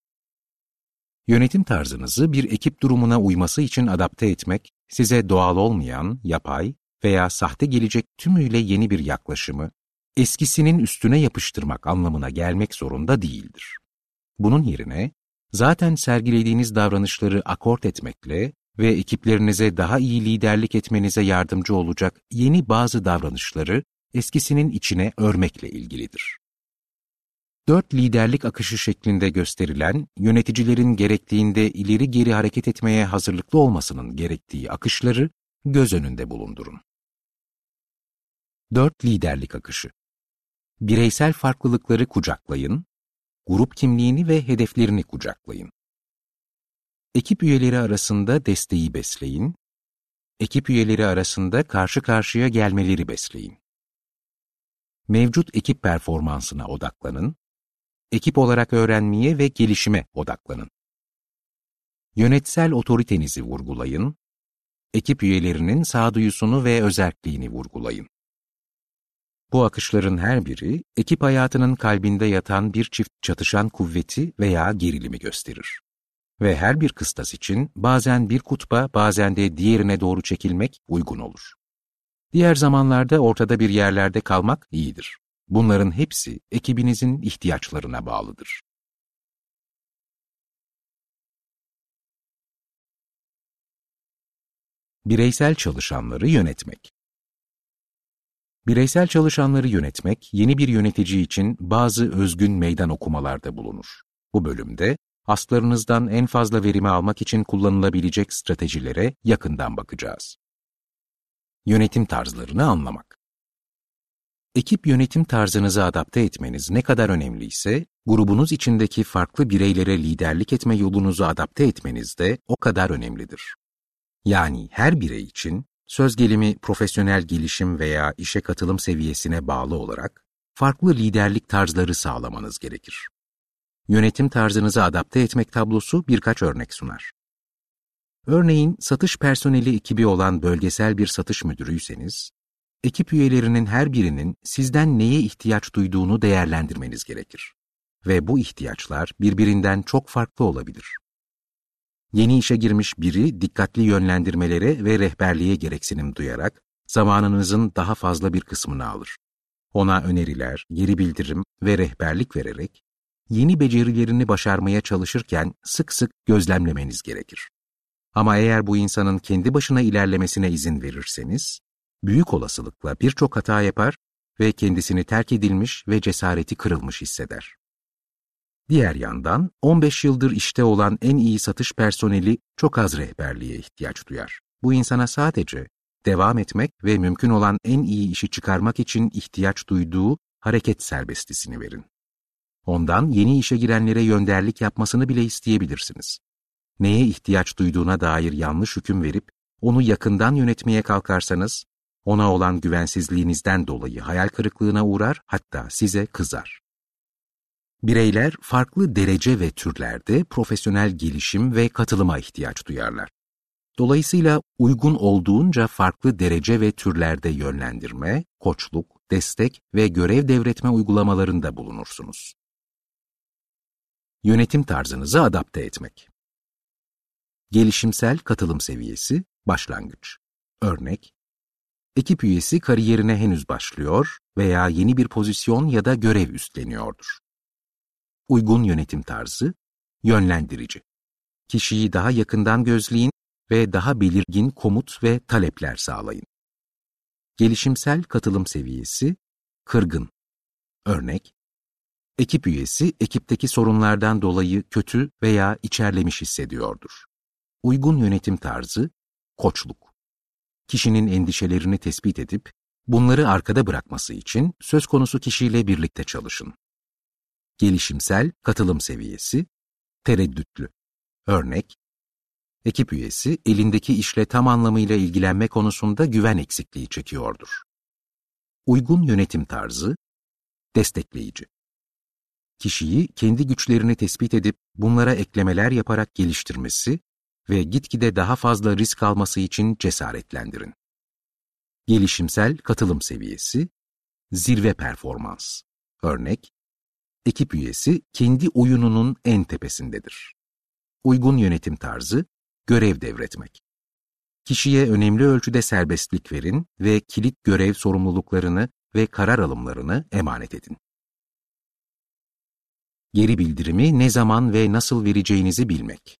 Yönetim tarzınızı bir ekip durumuna uyması için adapte etmek, size doğal olmayan, yapay veya sahte gelecek tümüyle yeni bir yaklaşımı, eskisinin üstüne yapıştırmak anlamına gelmek zorunda değildir. Bunun yerine, zaten sergilediğiniz davranışları akort etmekle ve ekiplerinize daha iyi liderlik etmenize yardımcı olacak yeni bazı davranışları eskisinin içine örmekle ilgilidir. Dört liderlik akışı şeklinde gösterilen, yöneticilerin gerektiğinde ileri geri hareket etmeye hazırlıklı olmasının gerektiği akışları göz önünde bulundurun. Dört liderlik akışı. Bireysel farklılıkları kucaklayın, grup kimliğini ve hedeflerini kucaklayın. Ekip üyeleri arasında desteği besleyin, ekip üyeleri arasında karşı karşıya gelmeleri besleyin. Mevcut ekip performansına odaklanın, ekip olarak öğrenmeye ve gelişime odaklanın. Yönetsel otoritenizi vurgulayın, ekip üyelerinin sağduyusunu ve özerkliğini vurgulayın. Bu akışların her biri, ekip hayatının kalbinde yatan bir çift çatışan kuvveti veya gerilimi gösterir. Ve her bir kıstas için bazen bir kutba, bazen de diğerine doğru çekilmek uygun olur. Diğer zamanlarda ortada bir yerlerde kalmak iyidir. Bunların hepsi ekibinizin ihtiyaçlarına bağlıdır. Bireysel çalışanları yönetmek. Bireysel çalışanları yönetmek, yeni bir yönetici için bazı özgün meydan okumalarda bulunur. Bu bölümde, aslarınızdan en fazla verimi almak için kullanılabilecek stratejilere yakından bakacağız. Yönetim tarzlarını anlamak. Ekip yönetim tarzınızı adapte etmeniz ne kadar önemliyse, grubunuz içindeki farklı bireylere liderlik etme yolunuzu adapte etmeniz de o kadar önemlidir. Yani her birey için, söz gelimi profesyonel gelişim veya işe katılım seviyesine bağlı olarak, farklı liderlik tarzları sağlamanız gerekir. Yönetim tarzınızı adapte etmek tablosu birkaç örnek sunar. Örneğin, satış personeli ekibi olan bölgesel bir satış müdürüyseniz, ekip üyelerinin her birinin sizden neye ihtiyaç duyduğunu değerlendirmeniz gerekir. Ve bu ihtiyaçlar birbirinden çok farklı olabilir. Yeni işe girmiş biri dikkatli yönlendirmelere ve rehberliğe gereksinim duyarak zamanınızın daha fazla bir kısmını alır. Ona öneriler, geri bildirim ve rehberlik vererek, yeni becerilerini başarmaya çalışırken sık sık gözlemlemeniz gerekir. Ama eğer bu insanın kendi başına ilerlemesine izin verirseniz, büyük olasılıkla birçok hata yapar ve kendisini terk edilmiş ve cesareti kırılmış hisseder. Diğer yandan, on beş yıldır işte olan en iyi satış personeli çok az rehberliğe ihtiyaç duyar. Bu insana sadece devam etmek ve mümkün olan en iyi işi çıkarmak için ihtiyaç duyduğu hareket serbestisini verin. Ondan yeni işe girenlere yönderlik yapmasını bile isteyebilirsiniz. Neye ihtiyaç duyduğuna dair yanlış hüküm verip onu yakından yönetmeye kalkarsanız, ona olan güvensizliğinizden dolayı hayal kırıklığına uğrar, hatta size kızar. Bireyler farklı derece ve türlerde profesyonel gelişim ve katılıma ihtiyaç duyarlar. Dolayısıyla uygun olduğunca farklı derece ve türlerde yönlendirme, koçluk, destek ve görev devretme uygulamalarında bulunursunuz. Yönetim tarzınızı adapte etmek. Gelişimsel katılım seviyesi, başlangıç. Örnek, ekip üyesi kariyerine henüz başlıyor veya yeni bir pozisyon ya da görev üstleniyordur. Uygun yönetim tarzı, yönlendirici. Kişiyi daha yakından gözleyin ve daha belirgin komut ve talepler sağlayın. Gelişimsel katılım seviyesi, kırgın. Örnek, ekip üyesi ekipteki sorunlardan dolayı kötü veya içerlemiş hissediyordur. Uygun yönetim tarzı, koçluk. Kişinin endişelerini tespit edip, bunları arkada bırakması için söz konusu kişiyle birlikte çalışın. Gelişimsel katılım seviyesi, tereddütlü. Örnek, ekip üyesi elindeki işle tam anlamıyla ilgilenme konusunda güven eksikliği çekiyordur. Uygun yönetim tarzı, destekleyici. Kişiyi kendi güçlerini tespit edip bunlara eklemeler yaparak geliştirmesi ve gitgide daha fazla risk alması için cesaretlendirin. Gelişimsel katılım seviyesi, zirve performans. Örnek, ekip üyesi kendi oyununun en tepesindedir. Uygun yönetim tarzı, görev devretmek. Kişiye önemli ölçüde serbestlik verin ve kilit görev sorumluluklarını ve karar alımlarını emanet edin. Geri bildirimi ne zaman ve nasıl vereceğinizi bilmek.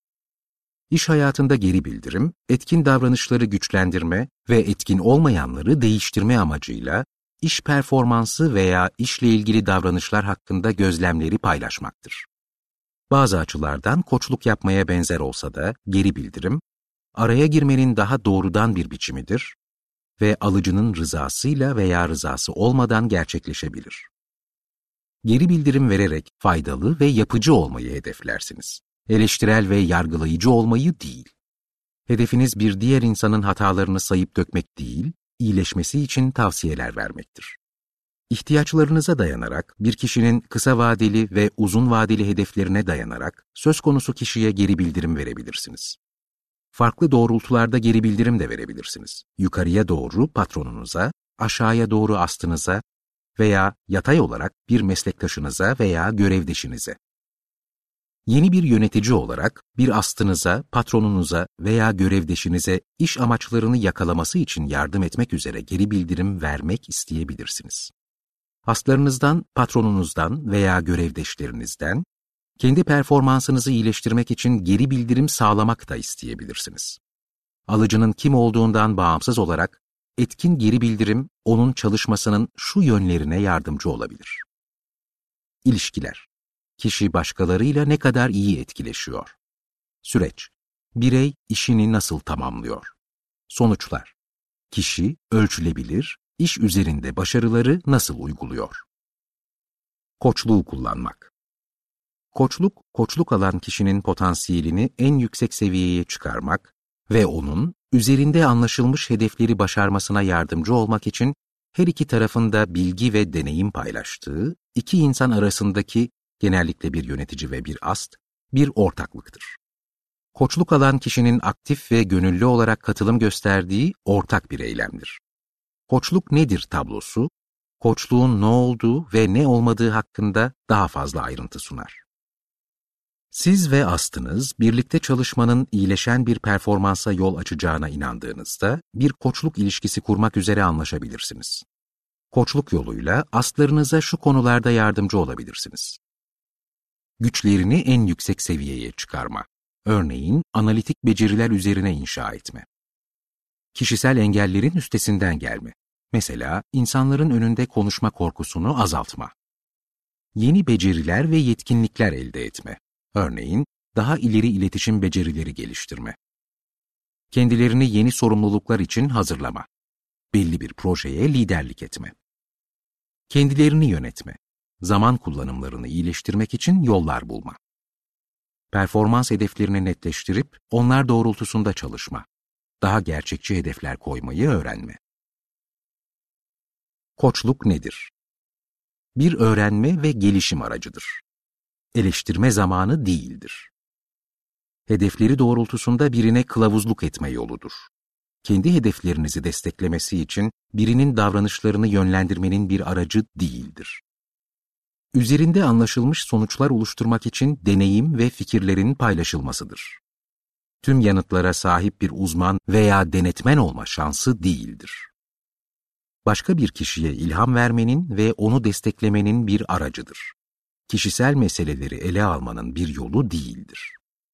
İş hayatında geri bildirim, etkin davranışları güçlendirme ve etkin olmayanları değiştirme amacıyla iş performansı veya işle ilgili davranışlar hakkında gözlemleri paylaşmaktır. Bazı açılardan koçluk yapmaya benzer olsa da geri bildirim, araya girmenin daha doğrudan bir biçimidir ve alıcının rızasıyla veya rızası olmadan gerçekleşebilir. Geri bildirim vererek faydalı ve yapıcı olmayı hedeflersiniz. Eleştirel ve yargılayıcı olmayı değil. Hedefiniz bir diğer insanın hatalarını sayıp dökmek değil, iyileşmesi için tavsiyeler vermektir. İhtiyaçlarınıza dayanarak, bir kişinin kısa vadeli ve uzun vadeli hedeflerine dayanarak söz konusu kişiye geri bildirim verebilirsiniz. Farklı doğrultularda geri bildirim de verebilirsiniz. Yukarıya doğru patronunuza, aşağıya doğru astınıza veya yatay olarak bir meslektaşınıza veya görevdeşinize. Yeni bir yönetici olarak bir astınıza, patronunuza veya görevdeşinize iş amaçlarını yakalaması için yardım etmek üzere geri bildirim vermek isteyebilirsiniz. Astlarınızdan, patronunuzdan veya görevdeşlerinizden kendi performansınızı iyileştirmek için geri bildirim sağlamak da isteyebilirsiniz. Alıcının kim olduğundan bağımsız olarak etkin geri bildirim onun çalışmasının şu yönlerine yardımcı olabilir. İlişkiler. Kişi başkalarıyla ne kadar iyi etkileşiyor? Süreç. Birey işini nasıl tamamlıyor? Sonuçlar. Kişi ölçülebilir, iş üzerinde başarıları nasıl uyguluyor? Koçluğu kullanmak. Koçluk, koçluk alan kişinin potansiyelini en yüksek seviyeye çıkarmak ve onun üzerinde anlaşılmış hedefleri başarmasına yardımcı olmak için her iki tarafında bilgi ve deneyim paylaştığı iki insan arasındaki, genellikle bir yönetici ve bir ast, bir ortaklıktır. Koçluk alan kişinin aktif ve gönüllü olarak katılım gösterdiği ortak bir eylemdir. Koçluk nedir tablosu, koçluğun ne olduğu ve ne olmadığı hakkında daha fazla ayrıntı sunar. Siz ve astınız birlikte çalışmanın iyileşen bir performansa yol açacağına inandığınızda bir koçluk ilişkisi kurmak üzere anlaşabilirsiniz. Koçluk yoluyla astlarınıza şu konularda yardımcı olabilirsiniz. güçlerini en yüksek seviyeye çıkarma. Örneğin analitik beceriler üzerine inşa etme. Kişisel engellerin üstesinden gelme. Mesela insanların önünde konuşma korkusunu azaltma. Yeni beceriler ve yetkinlikler elde etme. Örneğin daha ileri iletişim becerileri geliştirme. Kendilerini yeni sorumluluklar için hazırlama. Belli bir projeye liderlik etme. Kendilerini yönetme. Zaman kullanımlarını iyileştirmek için yollar bulma. Performans hedeflerini netleştirip onlar doğrultusunda çalışma. Daha gerçekçi hedefler koymayı öğrenme. Koçluk nedir? Bir öğrenme ve gelişim aracıdır. Eleştirme zamanı değildir. Hedefleri doğrultusunda birine kılavuzluk etme yoludur. Kendi hedeflerinizi desteklemesi için birinin davranışlarını yönlendirmenin bir aracı değildir. Üzerinde anlaşılmış sonuçlar oluşturmak için deneyim ve fikirlerin paylaşılmasıdır. Tüm yanıtlara sahip bir uzman veya denetmen olma şansı değildir. Başka bir kişiye ilham vermenin ve onu desteklemenin bir aracıdır. Kişisel meseleleri ele almanın bir yolu değildir.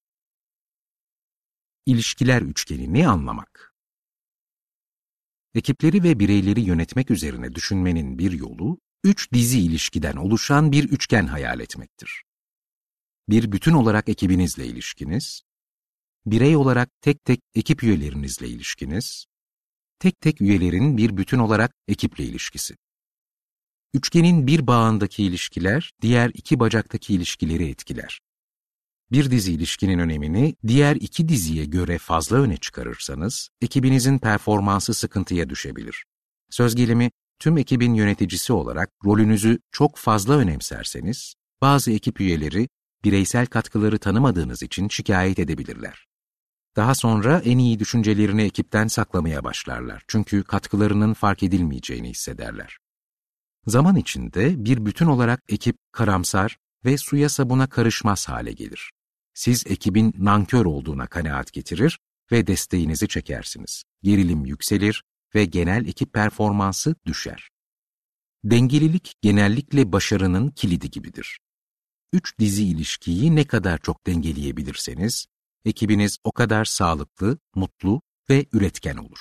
İlişkiler üçgenini anlamak. Ekipleri ve bireyleri yönetmek üzerine düşünmenin bir yolu, üç dizi ilişkiden oluşan bir üçgen hayal etmektir. Bir bütün olarak ekibinizle ilişkiniz, birey olarak tek tek ekip üyelerinizle ilişkiniz, tek tek üyelerin bir bütün olarak ekiple ilişkisi. Üçgenin bir bağındaki ilişkiler, diğer iki bacaktaki ilişkileri etkiler. Bir dizi ilişkinin önemini diğer iki diziye göre fazla öne çıkarırsanız, ekibinizin performansı sıkıntıya düşebilir. Söz gelimi, tüm ekibin yöneticisi olarak rolünüzü çok fazla önemserseniz, bazı ekip üyeleri bireysel katkıları tanımadığınız için şikayet edebilirler. Daha sonra en iyi düşüncelerini ekipten saklamaya başlarlar çünkü katkılarının fark edilmeyeceğini hissederler. Zaman içinde bir bütün olarak ekip karamsar ve suya sabuna karışmaz hale gelir. Siz ekibin nankör olduğuna kanaat getirir ve desteğinizi çekersiniz. Gerilim yükselir ve genel ekip performansı düşer. Dengelilik genellikle başarının kilidi gibidir. Üç dizi ilişkiyi ne kadar çok dengeleyebilirseniz, ekibiniz o kadar sağlıklı, mutlu ve üretken olur.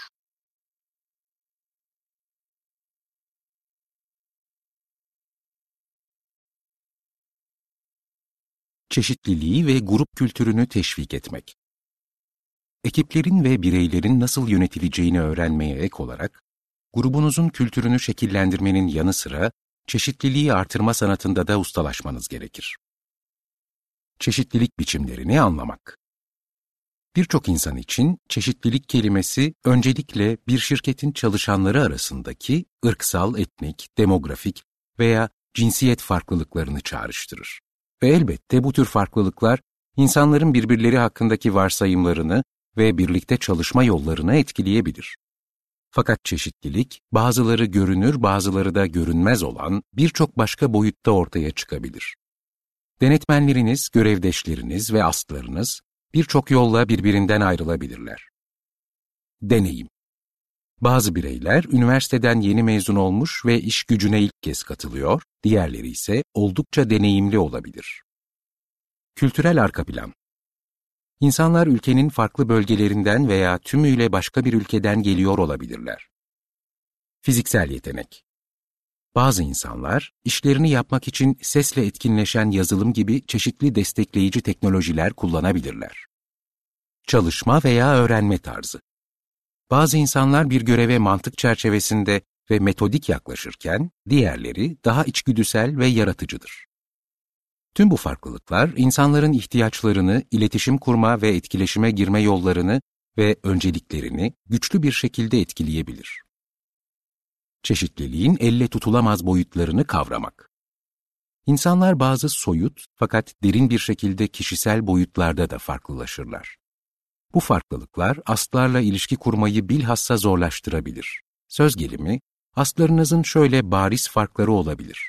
Çeşitliliği ve grup kültürünü teşvik etmek. Ekiplerin ve bireylerin nasıl yönetileceğini öğrenmeye ek olarak, grubunuzun kültürünü şekillendirmenin yanı sıra çeşitliliği artırma sanatında da ustalaşmanız gerekir. Çeşitlilik biçimlerini anlamak. Birçok insan için çeşitlilik kelimesi öncelikle bir şirketin çalışanları arasındaki ırksal, etnik, demografik veya cinsiyet farklılıklarını çağrıştırır. Ve elbette bu tür farklılıklar insanların birbirleri hakkındaki varsayımlarını ve birlikte çalışma yollarını etkileyebilir. Fakat çeşitlilik, bazıları görünür, bazıları da görünmez olan birçok başka boyutta ortaya çıkabilir. Denetmenleriniz, görevdeşleriniz ve astlarınız birçok yolla birbirinden ayrılabilirler. Deneyim. Bazı bireyler üniversiteden yeni mezun olmuş ve iş gücüne ilk kez katılıyor, diğerleri ise oldukça deneyimli olabilir. Kültürel arka plan. İnsanlar ülkenin farklı bölgelerinden veya tümüyle başka bir ülkeden geliyor olabilirler. Fiziksel yetenek. Bazı insanlar, işlerini yapmak için sesle etkinleşen yazılım gibi çeşitli destekleyici teknolojiler kullanabilirler. Çalışma veya öğrenme tarzı. Bazı insanlar bir göreve mantık çerçevesinde ve metodik yaklaşırken, diğerleri daha içgüdüsel ve yaratıcıdır. Tüm bu farklılıklar, insanların ihtiyaçlarını, iletişim kurma ve etkileşime girme yollarını ve önceliklerini güçlü bir şekilde etkileyebilir. Çeşitliliğin elle tutulamaz boyutlarını kavramak. İnsanlar bazı soyut fakat derin bir şekilde kişisel boyutlarda da farklılaşırlar. Bu farklılıklar astlarla ilişki kurmayı bilhassa zorlaştırabilir. Söz gelimi, astlarınızın şöyle bariz farkları olabilir.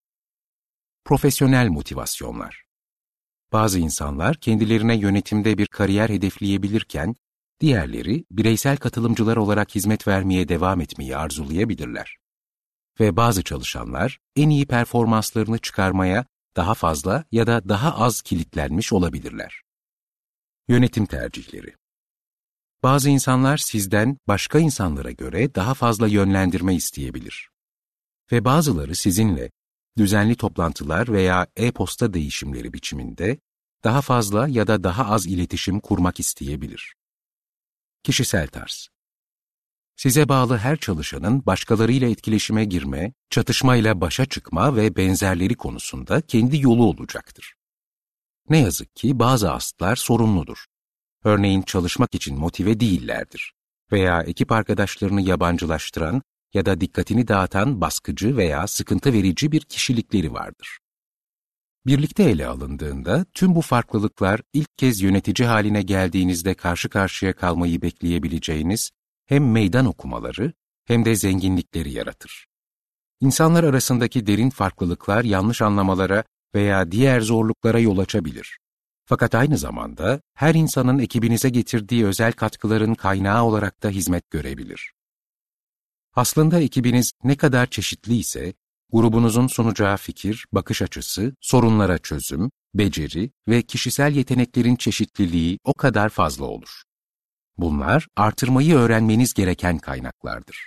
Profesyonel motivasyonlar. Bazı insanlar kendilerine yönetimde bir kariyer hedefleyebilirken, diğerleri bireysel katılımcılar olarak hizmet vermeye devam etmeyi arzulayabilirler. Ve bazı çalışanlar en iyi performanslarını çıkarmaya daha fazla ya da daha az kilitlenmiş olabilirler. Yönetim tercihleri. Bazı insanlar sizden başka insanlara göre daha fazla yönlendirme isteyebilir. Ve bazıları sizinle düzenli toplantılar veya e-posta değişimleri biçiminde daha fazla ya da daha az iletişim kurmak isteyebilir. Kişisel tarz. Size bağlı her çalışanın başkalarıyla etkileşime girme, çatışmayla başa çıkma ve benzerleri konusunda kendi yolu olacaktır. Ne yazık ki bazı astlar sorunludur. Örneğin çalışmak için motive değillerdir veya ekip arkadaşlarını yabancılaştıran ya da dikkatini dağıtan baskıcı veya sıkıntı verici bir kişilikleri vardır. Birlikte ele alındığında tüm bu farklılıklar ilk kez yönetici haline geldiğinizde karşı karşıya kalmayı bekleyebileceğiniz hem meydan okumaları hem de zenginlikleri yaratır. İnsanlar arasındaki derin farklılıklar yanlış anlamalara veya diğer zorluklara yol açabilir. Fakat aynı zamanda her insanın ekibinize getirdiği özel katkıların kaynağı olarak da hizmet görebilir. Aslında ekibiniz ne kadar çeşitli ise, grubunuzun sunacağı fikir, bakış açısı, sorunlara çözüm, beceri ve kişisel yeteneklerin çeşitliliği o kadar fazla olur. Bunlar artırmayı öğrenmeniz gereken kaynaklardır.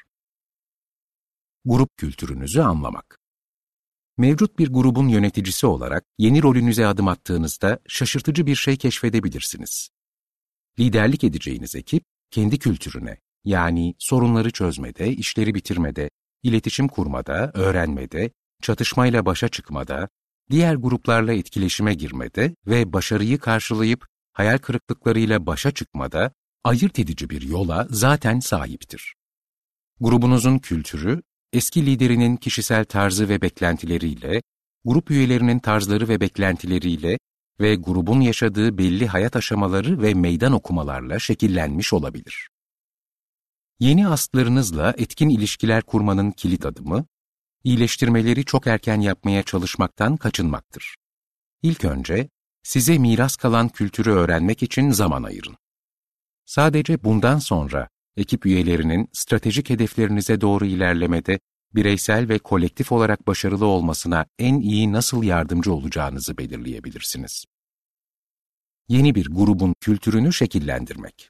Grup kültürünüzü anlamak. Mevcut bir grubun yöneticisi olarak yeni rolünüze adım attığınızda şaşırtıcı bir şey keşfedebilirsiniz. Liderlik edeceğiniz ekip, kendi kültürüne, yani sorunları çözmede, işleri bitirmede, iletişim kurmada, öğrenmede, çatışmayla başa çıkmada, diğer gruplarla etkileşime girmede ve başarıyı karşılayıp hayal kırıklıklarıyla başa çıkmada ayırt edici bir yola zaten sahiptir. Grubunuzun kültürü, eski liderinin kişisel tarzı ve beklentileriyle, grup üyelerinin tarzları ve beklentileriyle ve grubun yaşadığı belli hayat aşamaları ve meydan okumalarla şekillenmiş olabilir. Yeni astlarınızla etkin ilişkiler kurmanın kilit adımı, iyileştirmeleri çok erken yapmaya çalışmaktan kaçınmaktır. İlk önce, size miras kalan kültürü öğrenmek için zaman ayırın. Sadece bundan sonra, ekip üyelerinin stratejik hedeflerinize doğru ilerlemede bireysel ve kolektif olarak başarılı olmasına en iyi nasıl yardımcı olacağınızı belirleyebilirsiniz. Yeni bir grubun kültürünü şekillendirmek.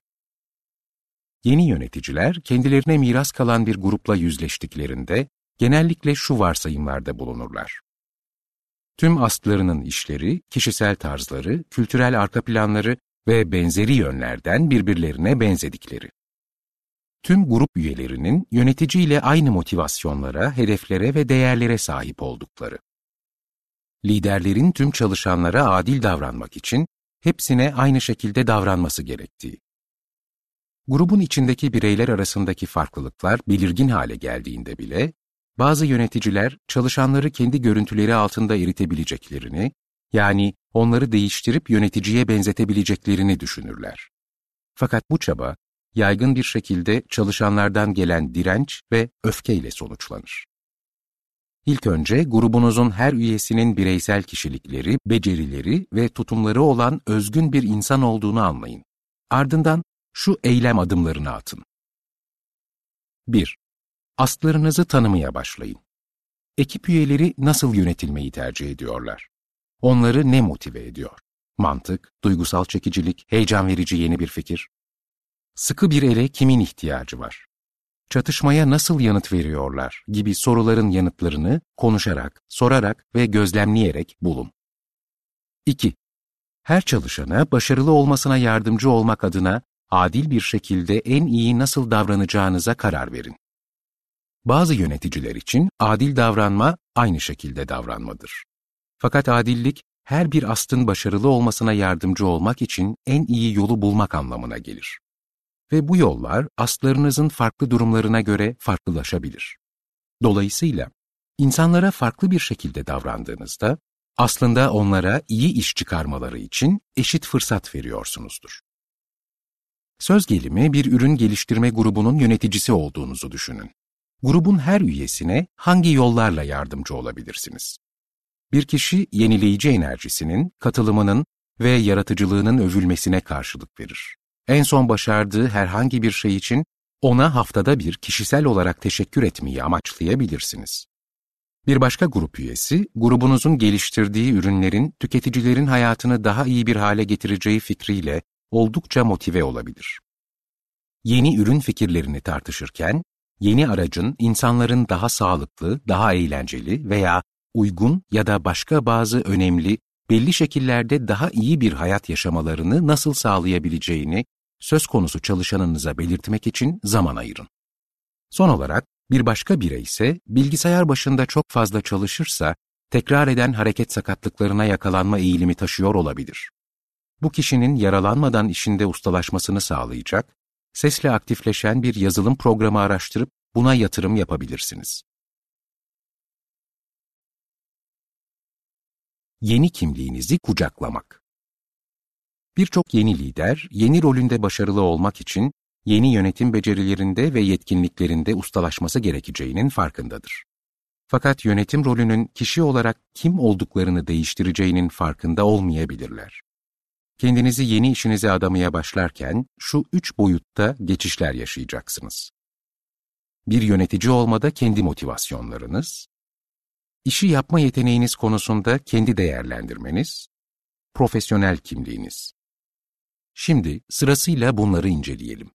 Yeni yöneticiler, kendilerine miras kalan bir grupla yüzleştiklerinde genellikle şu varsayımlarda bulunurlar. Tüm astlarının işleri, kişisel tarzları, kültürel arka planları ve benzeri yönlerden birbirlerine benzedikleri. Tüm grup üyelerinin yöneticiyle aynı motivasyonlara, hedeflere ve değerlere sahip oldukları. Liderlerin tüm çalışanlara adil davranmak için hepsine aynı şekilde davranması gerektiği. Grubun içindeki bireyler arasındaki farklılıklar belirgin hale geldiğinde bile, bazı yöneticiler çalışanları kendi görüntüleri altında eritebileceklerini, yani onları değiştirip yöneticiye benzetebileceklerini düşünürler. Fakat bu çaba, yaygın bir şekilde çalışanlardan gelen direnç ve öfkeyle sonuçlanır. İlk önce grubunuzun her üyesinin bireysel kişilikleri, becerileri ve tutumları olan özgün bir insan olduğunu anlayın. Ardından şu eylem adımlarını atın. bir. Astlarınızı tanımaya başlayın. Ekip üyeleri nasıl yönetilmeyi tercih ediyorlar? Onları ne motive ediyor? Mantık, duygusal çekicilik, heyecan verici yeni bir fikir. Sıkı bir ele kimin ihtiyacı var? Çatışmaya nasıl yanıt veriyorlar gibi soruların yanıtlarını konuşarak, sorarak ve gözlemleyerek bulun. iki. Her çalışana başarılı olmasına yardımcı olmak adına adil bir şekilde en iyi nasıl davranacağınıza karar verin. Bazı yöneticiler için adil davranma aynı şekilde davranmadır. Fakat adillik, her bir astın başarılı olmasına yardımcı olmak için en iyi yolu bulmak anlamına gelir. Ve bu yollar astlarınızın farklı durumlarına göre farklılaşabilir. Dolayısıyla, insanlara farklı bir şekilde davrandığınızda, aslında onlara iyi iş çıkarmaları için eşit fırsat veriyorsunuzdur. Söz gelimi bir ürün geliştirme grubunun yöneticisi olduğunuzu düşünün. Grubun her üyesine hangi yollarla yardımcı olabilirsiniz? Bir kişi yenileyici enerjisinin, katılımının ve yaratıcılığının övülmesine karşılık verir. En son başardığı herhangi bir şey için ona haftada bir kişisel olarak teşekkür etmeyi amaçlayabilirsiniz. Bir başka grup üyesi, grubunuzun geliştirdiği ürünlerin tüketicilerin hayatını daha iyi bir hale getireceği fikriyle oldukça motive olabilir. Yeni ürün fikirlerini tartışırken, yeni aracın insanların daha sağlıklı, daha eğlenceli veya uygun ya da başka bazı önemli, belli şekillerde daha iyi bir hayat yaşamalarını nasıl sağlayabileceğini söz konusu çalışanınıza belirtmek için zaman ayırın. Son olarak, bir başka birey ise bilgisayar başında çok fazla çalışırsa, tekrar eden hareket sakatlıklarına yakalanma eğilimi taşıyor olabilir. Bu kişinin yaralanmadan işinde ustalaşmasını sağlayacak, sesle aktifleşen bir yazılım programı araştırıp buna yatırım yapabilirsiniz. Yeni kimliğinizi kucaklamak. Birçok yeni lider, yeni rolünde başarılı olmak için yeni yönetim becerilerinde ve yetkinliklerinde ustalaşması gerekeceğinin farkındadır. Fakat yönetim rolünün kişi olarak kim olduklarını değiştireceğinin farkında olmayabilirler. Kendinizi yeni işinize adamaya başlarken şu üç boyutta geçişler yaşayacaksınız. Bir yönetici olmada kendi motivasyonlarınız, işi yapma yeteneğiniz konusunda kendi değerlendirmeniz, profesyonel kimliğiniz. Şimdi sırasıyla bunları inceleyelim.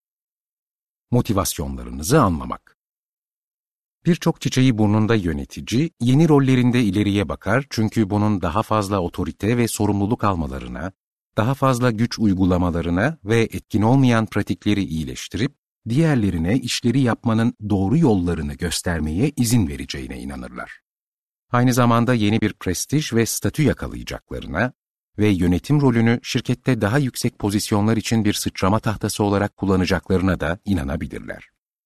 Motivasyonlarınızı anlamak. Birçok çiçeği burnunda yönetici, yeni rollerinde ileriye bakar çünkü bunun daha fazla otorite ve sorumluluk almalarına, daha fazla güç uygulamalarına ve etkin olmayan pratikleri iyileştirip, diğerlerine işleri yapmanın doğru yollarını göstermeye izin vereceğine inanırlar. Aynı zamanda yeni bir prestij ve statü yakalayacaklarına ve yönetim rolünü şirkette daha yüksek pozisyonlar için bir sıçrama tahtası olarak kullanacaklarına da inanabilirler.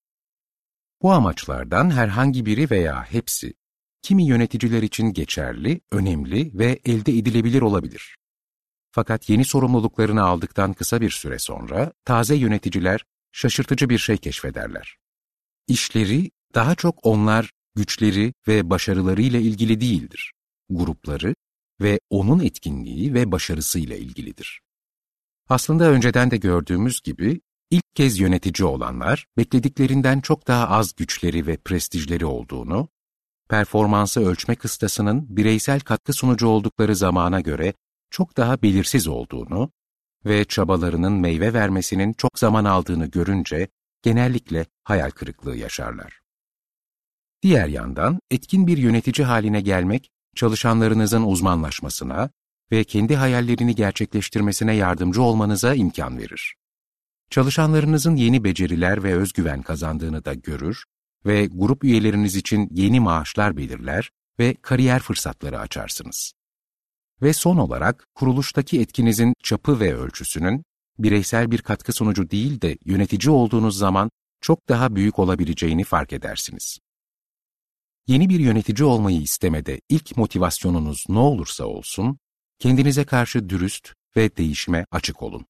Bu amaçlardan herhangi biri veya hepsi, kimi yöneticiler için geçerli, önemli ve elde edilebilir olabilir. Fakat yeni sorumluluklarını aldıktan kısa bir süre sonra, taze yöneticiler şaşırtıcı bir şey keşfederler. İşleri daha çok onlar, güçleri ve başarılarıyla ilgili değildir. Grupları ve onun etkinliği ve başarısıyla ilgilidir. Aslında önceden de gördüğümüz gibi, ilk kez yönetici olanlar, beklediklerinden çok daha az güçleri ve prestijleri olduğunu, performansı ölçme kıstasının bireysel katkı sunucu oldukları zamana göre çok daha belirsiz olduğunu ve çabalarının meyve vermesinin çok zaman aldığını görünce genellikle hayal kırıklığı yaşarlar. Diğer yandan etkin bir yönetici haline gelmek, çalışanlarınızın uzmanlaşmasına ve kendi hayallerini gerçekleştirmesine yardımcı olmanıza imkan verir. Çalışanlarınızın yeni beceriler ve özgüven kazandığını da görür ve grup üyeleriniz için yeni maaşlar belirler ve kariyer fırsatları açarsınız. Ve son olarak kuruluştaki etkinizin çapı ve ölçüsünün bireysel bir katkı sonucu değil de yönetici olduğunuz zaman çok daha büyük olabileceğini fark edersiniz. Yeni bir yönetici olmayı istemede ilk motivasyonunuz ne olursa olsun, kendinize karşı dürüst ve değişime açık olun.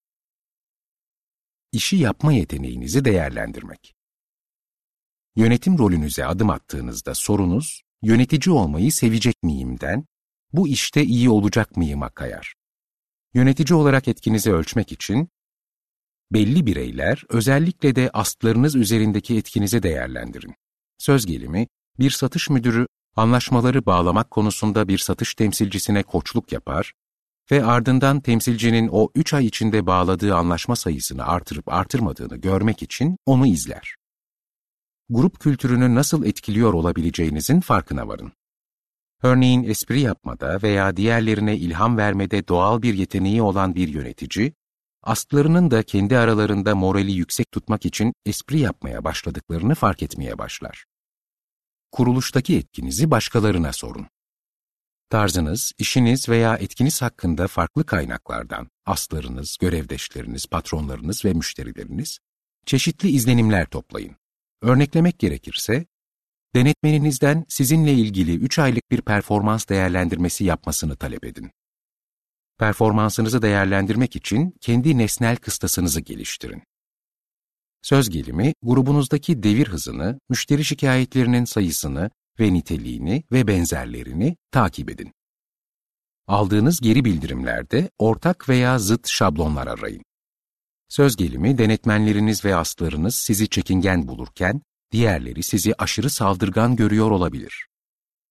İşi yapma yeteneğinizi değerlendirmek. Yönetim rolünüze adım attığınızda sorunuz, yönetici olmayı sevecek miyimden, bu işte iyi olacak mıyıma kayar. Yönetici olarak etkinizi ölçmek için, belli bireyler, özellikle de astlarınız üzerindeki etkinizi değerlendirin. Söz gelimi, bir satış müdürü, anlaşmaları bağlamak konusunda bir satış temsilcisine koçluk yapar ve ardından temsilcinin o üç ay içinde bağladığı anlaşma sayısını artırıp artırmadığını görmek için onu izler. Grup kültürünü nasıl etkiliyor olabileceğinizin farkına varın. Örneğin espri yapmada veya diğerlerine ilham vermede doğal bir yeteneği olan bir yönetici, astlarının da kendi aralarında morali yüksek tutmak için espri yapmaya başladıklarını fark etmeye başlar. Kuruluştaki etkinizi başkalarına sorun. Tarzınız, işiniz veya etkiniz hakkında farklı kaynaklardan, astlarınız, görevdeşleriniz, patronlarınız ve müşterileriniz, çeşitli izlenimler toplayın. Örneklemek gerekirse, denetmeninizden sizinle ilgili üç aylık bir performans değerlendirmesi yapmasını talep edin. Performansınızı değerlendirmek için kendi nesnel kıstasınızı geliştirin. Söz gelimi, grubunuzdaki devir hızını, müşteri şikayetlerinin sayısını ve niteliğini ve benzerlerini takip edin. Aldığınız geri bildirimlerde ortak veya zıt şablonlar arayın. Söz gelimi, denetmenleriniz ve astlarınız sizi çekingen bulurken, diğerleri sizi aşırı saldırgan görüyor olabilir.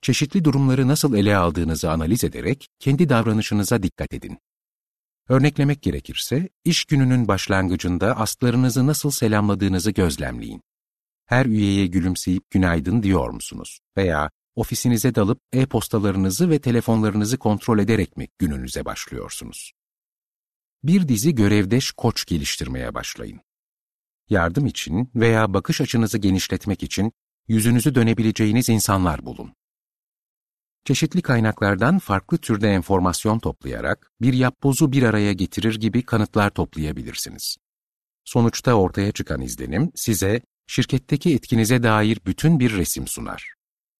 Çeşitli durumları nasıl ele aldığınızı analiz ederek kendi davranışınıza dikkat edin. Örneklemek gerekirse, iş gününün başlangıcında astlarınızı nasıl selamladığınızı gözlemleyin. Her üyeye gülümseyip günaydın diyor musunuz? Veya ofisinize dalıp e-postalarınızı ve telefonlarınızı kontrol ederek mi gününüze başlıyorsunuz? Bir dizi görevdeş koç geliştirmeye başlayın. Yardım için veya bakış açınızı genişletmek için yüzünüzü dönebileceğiniz insanlar bulun. Çeşitli kaynaklardan farklı türde enformasyon toplayarak bir yapbozu bir araya getirir gibi kanıtlar toplayabilirsiniz. Sonuçta ortaya çıkan izlenim size şirketteki etkinize dair bütün bir resim sunar.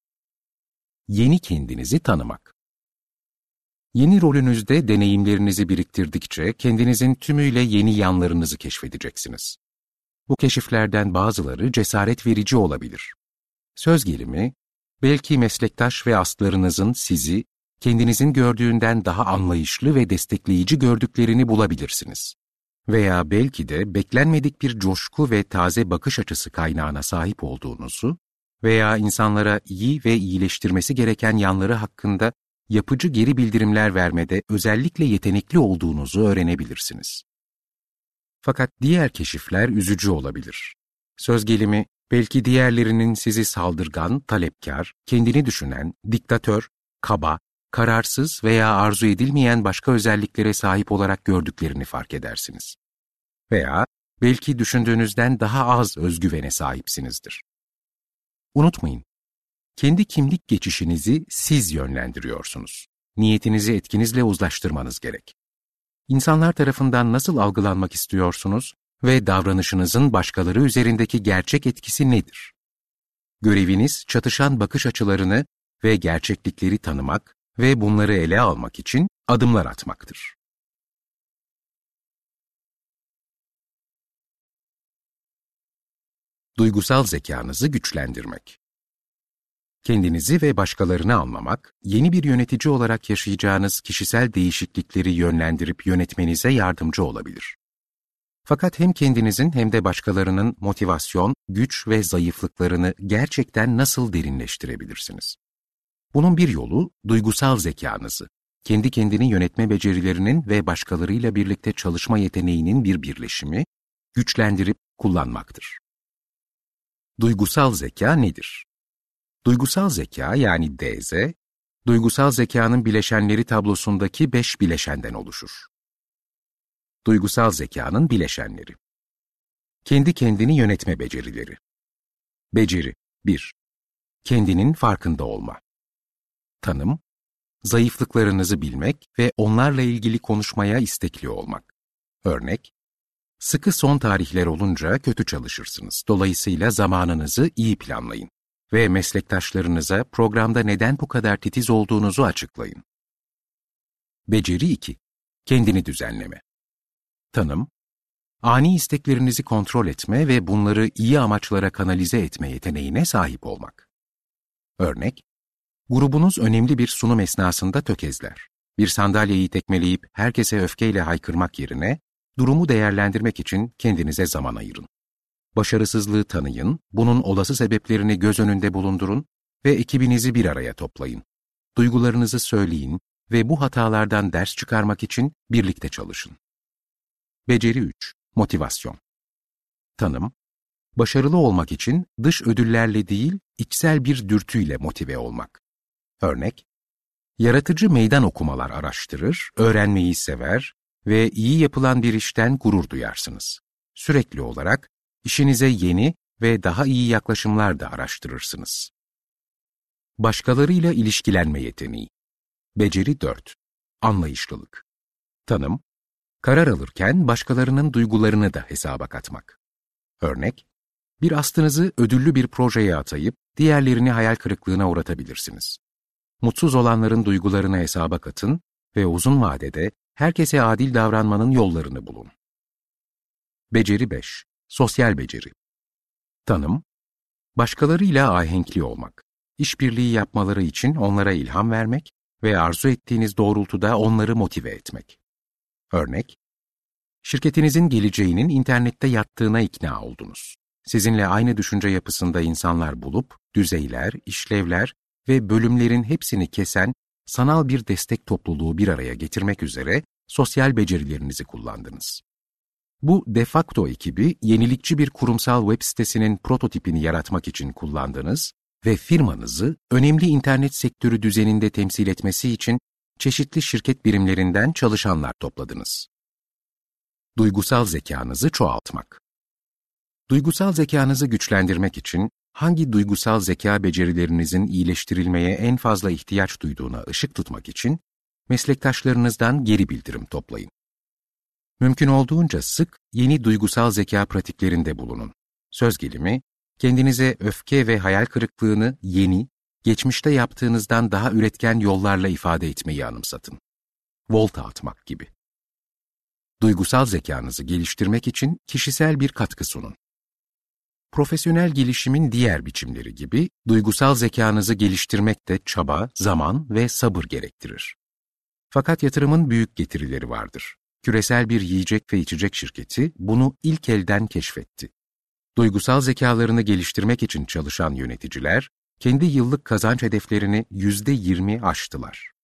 Yeni kendinizi tanımak. Yeni rolünüzde deneyimlerinizi biriktirdikçe kendinizin tümüyle yeni yanlarınızı keşfedeceksiniz. Bu keşiflerden bazıları cesaret verici olabilir. Söz gelimi, belki meslektaş ve astlarınızın sizi, kendinizin gördüğünden daha anlayışlı ve destekleyici gördüklerini bulabilirsiniz. Veya belki de beklenmedik bir coşku ve taze bakış açısı kaynağına sahip olduğunuzu veya insanlara iyi ve iyileştirmesi gereken yanları hakkında yapıcı geri bildirimler vermede özellikle yetenekli olduğunuzu öğrenebilirsiniz. Fakat diğer keşifler üzücü olabilir. Söz gelimi, belki diğerlerinin sizi saldırgan, talepkar, kendini düşünen, diktatör, kaba, kararsız veya arzu edilmeyen başka özelliklere sahip olarak gördüklerini fark edersiniz. Veya belki düşündüğünüzden daha az özgüvene sahipsinizdir. Unutmayın, kendi kimlik geçişinizi siz yönlendiriyorsunuz. Niyetinizi etkinizle uzlaştırmanız gerek. İnsanlar tarafından nasıl algılanmak istiyorsunuz ve davranışınızın başkaları üzerindeki gerçek etkisi nedir? Göreviniz çatışan bakış açılarını ve gerçeklikleri tanımak ve bunları ele almak için adımlar atmaktır. Duygusal zekanızı güçlendirmek. Kendinizi ve başkalarını anlamak, yeni bir yönetici olarak yaşayacağınız kişisel değişiklikleri yönlendirip yönetmenize yardımcı olabilir. Fakat hem kendinizin hem de başkalarının motivasyon, güç ve zayıflıklarını gerçekten nasıl derinleştirebilirsiniz? Bunun bir yolu, duygusal zekanızı, kendi kendini yönetme becerilerinin ve başkalarıyla birlikte çalışma yeteneğinin bir birleşimi, güçlendirip kullanmaktır. Duygusal zeka nedir? Duygusal zeka yani D Z, duygusal zekanın bileşenleri tablosundaki beş bileşenden oluşur. Duygusal zekanın bileşenleri. Kendi kendini yönetme becerileri. Beceri bir. Kendinin farkında olma. Tanım, zayıflıklarınızı bilmek ve onlarla ilgili konuşmaya istekli olmak. Örnek, sıkı son tarihler olunca kötü çalışırsınız. Dolayısıyla zamanınızı iyi planlayın ve meslektaşlarınıza programda neden bu kadar titiz olduğunuzu açıklayın. Beceri iki. Kendini düzenleme. Tanım, ani isteklerinizi kontrol etme ve bunları iyi amaçlara kanalize etme yeteneğine sahip olmak. Örnek, grubunuz önemli bir sunum esnasında tökezler. Bir sandalyeyi tekmeleyip herkese öfkeyle haykırmak yerine, durumu değerlendirmek için kendinize zaman ayırın. Başarısızlığı tanıyın, bunun olası sebeplerini göz önünde bulundurun ve ekibinizi bir araya toplayın. Duygularınızı söyleyin ve bu hatalardan ders çıkarmak için birlikte çalışın. Beceri üç. Motivasyon. Tanım, başarılı olmak için dış ödüllerle değil, içsel bir dürtüyle motive olmak. Örnek, yaratıcı meydan okumalar araştırır, öğrenmeyi sever ve iyi yapılan bir işten gurur duyarsınız. Sürekli olarak işinize yeni ve daha iyi yaklaşımlar da araştırırsınız. Başkalarıyla ilişkilenme yeteneği. Beceri dört. Anlayışlılık. Tanım, karar alırken başkalarının duygularını da hesaba katmak. Örnek, bir astınızı ödüllü bir projeye atayıp diğerlerini hayal kırıklığına uğratabilirsiniz. Mutsuz olanların duygularını hesaba katın ve uzun vadede herkese adil davranmanın yollarını bulun. Beceri beş. Sosyal beceri. Tanım, başkalarıyla ahenkli olmak, işbirliği yapmaları için onlara ilham vermek ve arzu ettiğiniz doğrultuda onları motive etmek. Örnek, şirketinizin geleceğinin internette yattığına ikna oldunuz. Sizinle aynı düşünce yapısında insanlar bulup, düzeyler, işlevler ve bölümlerin hepsini kesen sanal bir destek topluluğu bir araya getirmek üzere sosyal becerilerinizi kullandınız. Bu de facto ekibi yenilikçi bir kurumsal web sitesinin prototipini yaratmak için kullandınız ve firmanızı önemli internet sektörü düzeninde temsil etmesi için çeşitli şirket birimlerinden çalışanlar topladınız. Duygusal zekanızı çoğaltmak. Duygusal zekanızı güçlendirmek için hangi duygusal zeka becerilerinizin iyileştirilmeye en fazla ihtiyaç duyduğuna ışık tutmak için meslektaşlarınızdan geri bildirim toplayın. Mümkün olduğunca sık yeni duygusal zeka pratiklerinde bulunun. Söz gelimi, kendinize öfke ve hayal kırıklığını yeni, geçmişte yaptığınızdan daha üretken yollarla ifade etmeyi anımsatın. Volta atmak gibi. Duygusal zekanızı geliştirmek için kişisel bir katkı sunun. Profesyonel gelişimin diğer biçimleri gibi duygusal zekanızı geliştirmek de çaba, zaman ve sabır gerektirir. Fakat yatırımın büyük getirileri vardır. Küresel bir yiyecek ve içecek şirketi bunu ilk elden keşfetti. Duygusal zekalarını geliştirmek için çalışan yöneticiler, kendi yıllık kazanç hedeflerini yüzde yirmi aştılar.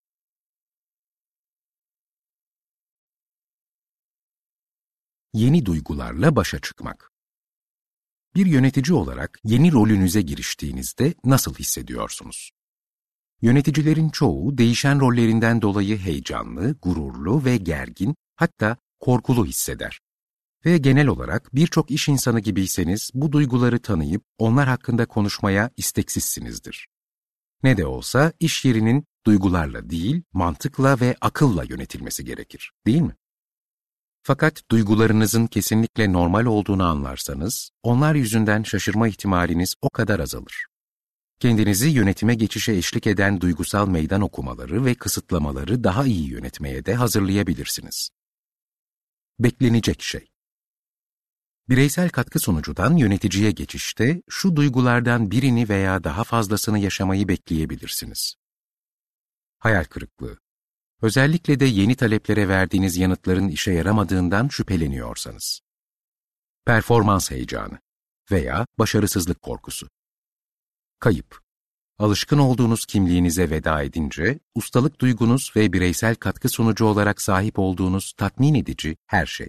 Yeni duygularla başa çıkmak. Bir yönetici olarak yeni rolünüze giriştiğinizde nasıl hissediyorsunuz? Yöneticilerin çoğu değişen rollerinden dolayı heyecanlı, gururlu ve gergin, hatta korkulu hisseder. Ve genel olarak birçok iş insanı gibiyseniz bu duyguları tanıyıp onlar hakkında konuşmaya isteksizsinizdir. Ne de olsa iş yerinin duygularla değil, mantıkla ve akılla yönetilmesi gerekir, değil mi? Fakat duygularınızın kesinlikle normal olduğunu anlarsanız, onlar yüzünden şaşırma ihtimaliniz o kadar azalır. Kendinizi yönetime geçişe eşlik eden duygusal meydan okumaları ve kısıtlamaları daha iyi yönetmeye de hazırlayabilirsiniz. Beklenecek şey. Bireysel katkı sunucudan yöneticiye geçişte şu duygulardan birini veya daha fazlasını yaşamayı bekleyebilirsiniz. Hayal kırıklığı. Özellikle de yeni taleplere verdiğiniz yanıtların işe yaramadığından şüpheleniyorsanız. Performans heyecanı veya başarısızlık korkusu. Kayıp. Alışkın olduğunuz kimliğinize veda edince, ustalık duygunuz ve bireysel katkı sunucu olarak sahip olduğunuz tatmin edici her şey.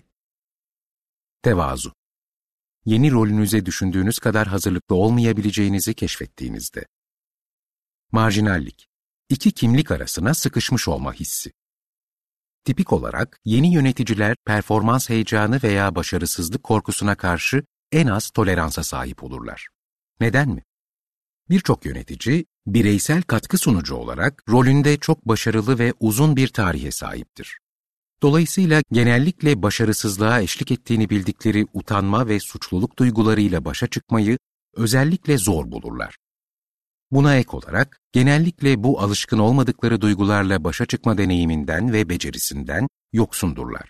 Tevazu. Yeni rolünüze düşündüğünüz kadar hazırlıklı olmayabileceğinizi keşfettiğinizde. Marjinallik. İki kimlik arasına sıkışmış olma hissi. Tipik olarak yeni yöneticiler performans heyecanı veya başarısızlık korkusuna karşı en az toleransa sahip olurlar. Neden mi? Birçok yönetici, bireysel katkı sunucu olarak rolünde çok başarılı ve uzun bir tarihe sahiptir. Dolayısıyla genellikle başarısızlığa eşlik ettiğini bildikleri utanma ve suçluluk duygularıyla başa çıkmayı özellikle zor bulurlar. Buna ek olarak, genellikle bu alışkın olmadıkları duygularla başa çıkma deneyiminden ve becerisinden yoksundurlar.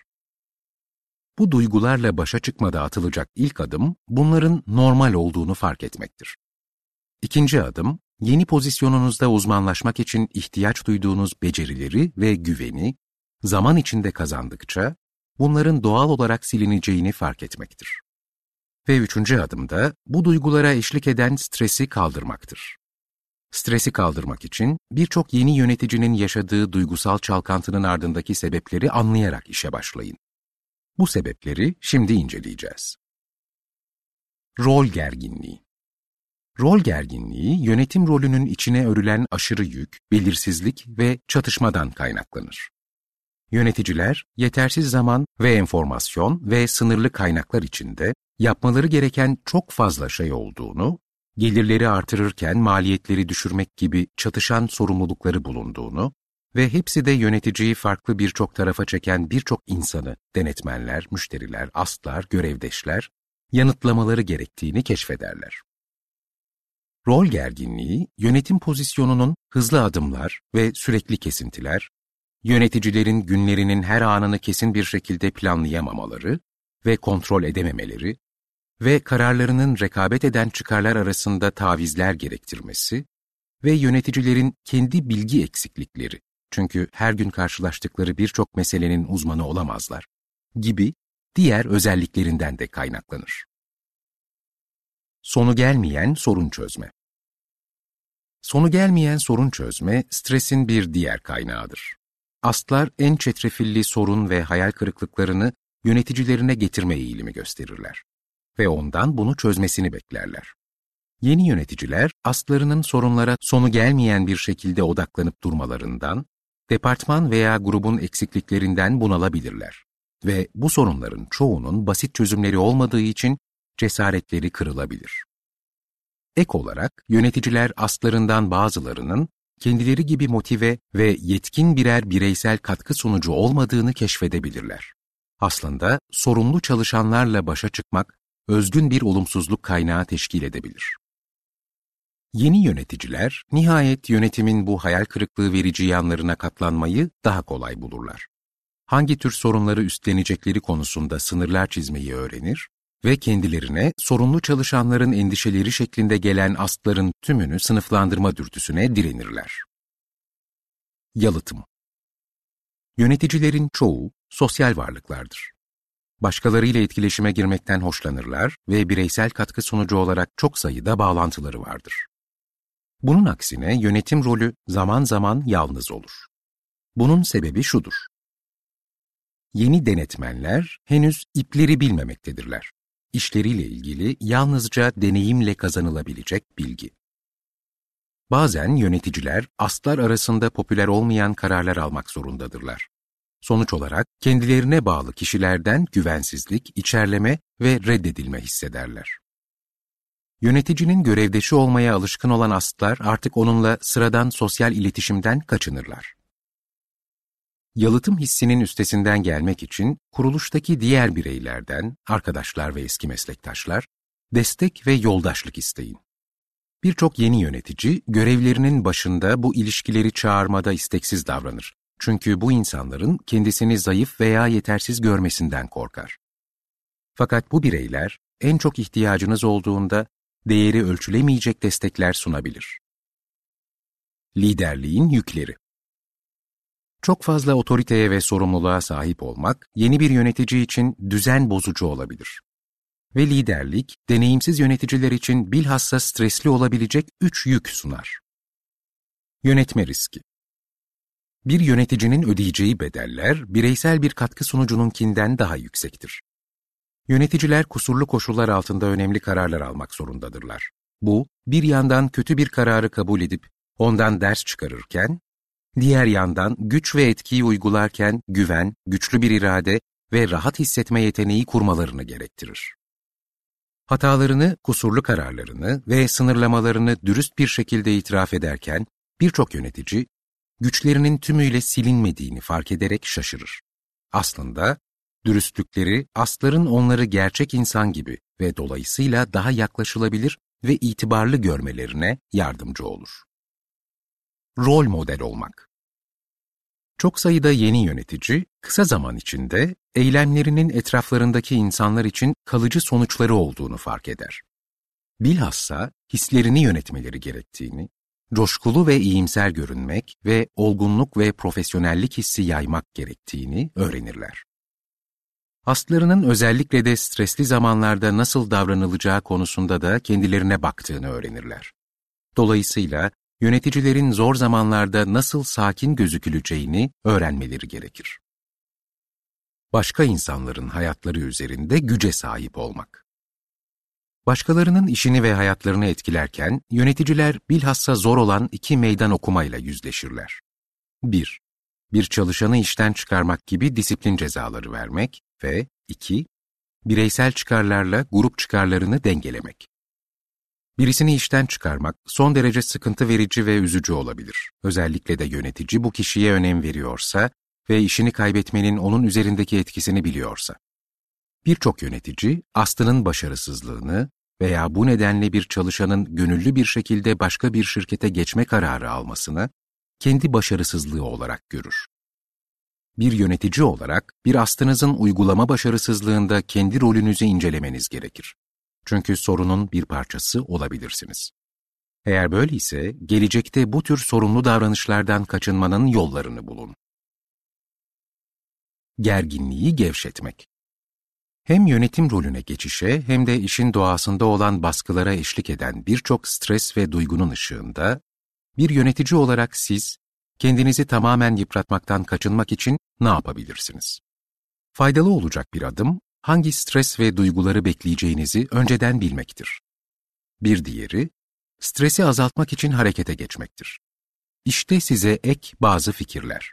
Bu duygularla başa çıkmada atılacak ilk adım, bunların normal olduğunu fark etmektir. İkinci adım, yeni pozisyonunuzda uzmanlaşmak için ihtiyaç duyduğunuz becerileri ve güveni, zaman içinde kazandıkça, bunların doğal olarak silineceğini fark etmektir. Ve üçüncü adımda, bu duygulara eşlik eden stresi kaldırmaktır. Stresi kaldırmak için birçok yeni yöneticinin yaşadığı duygusal çalkantının ardındaki sebepleri anlayarak işe başlayın. Bu sebepleri şimdi inceleyeceğiz. Rol gerginliği. Rol gerginliği, yönetim rolünün içine örülen aşırı yük, belirsizlik ve çatışmadan kaynaklanır. Yöneticiler, yetersiz zaman ve enformasyon ve sınırlı kaynaklar içinde yapmaları gereken çok fazla şey olduğunu, gelirleri artırırken maliyetleri düşürmek gibi çatışan sorumlulukları bulunduğunu ve hepsi de yöneticiyi farklı birçok tarafa çeken birçok insanı, denetmenler, müşteriler, astlar, görevdeşler, yanıtlamaları gerektiğini keşfederler. Rol gerginliği, yönetim pozisyonunun hızlı adımlar ve sürekli kesintiler, yöneticilerin günlerinin her anını kesin bir şekilde planlayamamaları ve kontrol edememeleri ve kararlarının rekabet eden çıkarlar arasında tavizler gerektirmesi ve yöneticilerin kendi bilgi eksiklikleri, çünkü her gün karşılaştıkları birçok meselenin uzmanı olamazlar, gibi diğer özelliklerinden de kaynaklanır. Sonu gelmeyen sorun çözme. Sonu gelmeyen sorun çözme, stresin bir diğer kaynağıdır. Astlar en çetrefilli sorun ve hayal kırıklıklarını yöneticilerine getirme eğilimi gösterirler ve ondan bunu çözmesini beklerler. Yeni yöneticiler, astlarının sorunlara sonu gelmeyen bir şekilde odaklanıp durmalarından, departman veya grubun eksikliklerinden bunalabilirler ve bu sorunların çoğunun basit çözümleri olmadığı için cesaretleri kırılabilir. Ek olarak yöneticiler astlarından bazılarının kendileri gibi motive ve yetkin birer bireysel katkı sunucu olmadığını keşfedebilirler. Aslında sorumlu çalışanlarla başa çıkmak özgün bir olumsuzluk kaynağı teşkil edebilir. Yeni yöneticiler nihayet yönetimin bu hayal kırıklığı verici yanlarına katlanmayı daha kolay bulurlar. Hangi tür sorunları üstlenecekleri konusunda sınırlar çizmeyi öğrenir ve kendilerine sorumlu çalışanların endişeleri şeklinde gelen astların tümünü sınıflandırma dürtüsüne direnirler. Yalıtım. Yöneticilerin çoğu sosyal varlıklardır. Başkalarıyla etkileşime girmekten hoşlanırlar ve bireysel katkı sunucu olarak çok sayıda bağlantıları vardır. Bunun aksine yönetim rolü zaman zaman yalnız olur. Bunun sebebi şudur. Yeni denetmenler henüz ipleri bilmemektedirler. İşleriyle ilgili yalnızca deneyimle kazanılabilecek bilgi. Bazen yöneticiler astlar arasında popüler olmayan kararlar almak zorundadırlar. Sonuç olarak kendilerine bağlı kişilerden güvensizlik, içerleme ve reddedilme hissederler. Yöneticinin görevdeşi olmaya alışkın olan astlar artık onunla sıradan sosyal iletişimden kaçınırlar. Yalıtım hissinin üstesinden gelmek için kuruluştaki diğer bireylerden, arkadaşlar ve eski meslektaşlar, destek ve yoldaşlık isteyin. Birçok yeni yönetici görevlerinin başında bu ilişkileri çağırmada isteksiz davranır. Çünkü bu insanların kendisini zayıf veya yetersiz görmesinden korkar. Fakat bu bireyler en çok ihtiyacınız olduğunda değeri ölçülemeyecek destekler sunabilir. Liderliğin yükleri. Çok fazla otoriteye ve sorumluluğa sahip olmak, yeni bir yönetici için düzen bozucu olabilir. Ve liderlik, deneyimsiz yöneticiler için bilhassa stresli olabilecek üç yük sunar. Yönetme riski. Bir yöneticinin ödeyeceği bedeller, bireysel bir katkı sunucununkinden daha yüksektir. Yöneticiler kusurlu koşullar altında önemli kararlar almak zorundadırlar. Bu, bir yandan kötü bir kararı kabul edip ondan ders çıkarırken, diğer yandan güç ve etkiyi uygularken güven, güçlü bir irade ve rahat hissetme yeteneği kurmalarını gerektirir. Hatalarını, kusurlu kararlarını ve sınırlamalarını dürüst bir şekilde itiraf ederken, birçok yönetici, güçlerinin tümüyle silinmediğini fark ederek şaşırır. Aslında, dürüstlükleri, astların onları gerçek insan gibi ve dolayısıyla daha yaklaşılabilir ve itibarlı görmelerine yardımcı olur. Rol model olmak. Çok sayıda yeni yönetici, kısa zaman içinde eylemlerinin etraflarındaki insanlar için kalıcı sonuçları olduğunu fark eder. Bilhassa hislerini yönetmeleri gerektiğini, coşkulu ve iyimser görünmek ve olgunluk ve profesyonellik hissi yaymak gerektiğini öğrenirler. Astlarının özellikle de stresli zamanlarda nasıl davranılacağı konusunda da kendilerine baktığını öğrenirler. Dolayısıyla yöneticilerin zor zamanlarda nasıl sakin gözüküleceğini öğrenmeleri gerekir. Başka insanların hayatları üzerinde güce sahip olmak. Başkalarının işini ve hayatlarını etkilerken yöneticiler bilhassa zor olan iki meydan okumayla yüzleşirler. bir. Bir çalışanı işten çıkarmak gibi disiplin cezaları vermek ve iki. Bireysel çıkarlarla grup çıkarlarını dengelemek. Birisini işten çıkarmak son derece sıkıntı verici ve üzücü olabilir. Özellikle de yönetici bu kişiye önem veriyorsa ve işini kaybetmenin onun üzerindeki etkisini biliyorsa. Birçok yönetici, astının başarısızlığını veya bu nedenle bir çalışanın gönüllü bir şekilde başka bir şirkete geçme kararı almasını kendi başarısızlığı olarak görür. Bir yönetici olarak bir astınızın uygulama başarısızlığında kendi rolünüzü incelemeniz gerekir. Çünkü sorunun bir parçası olabilirsiniz. Eğer böyleyse, gelecekte bu tür sorumlu davranışlardan kaçınmanın yollarını bulun. Gerginliği gevşetmek. Hem yönetim rolüne geçişe hem de işin doğasında olan baskılara eşlik eden birçok stres ve duygunun ışığında, Bir yönetici olarak siz, kendinizi tamamen yıpratmaktan kaçınmak için ne yapabilirsiniz? Faydalı olacak bir adım, hangi stres ve duyguları bekleyeceğinizi önceden bilmektir. Bir diğeri, stresi azaltmak için harekete geçmektir. İşte size ek bazı fikirler.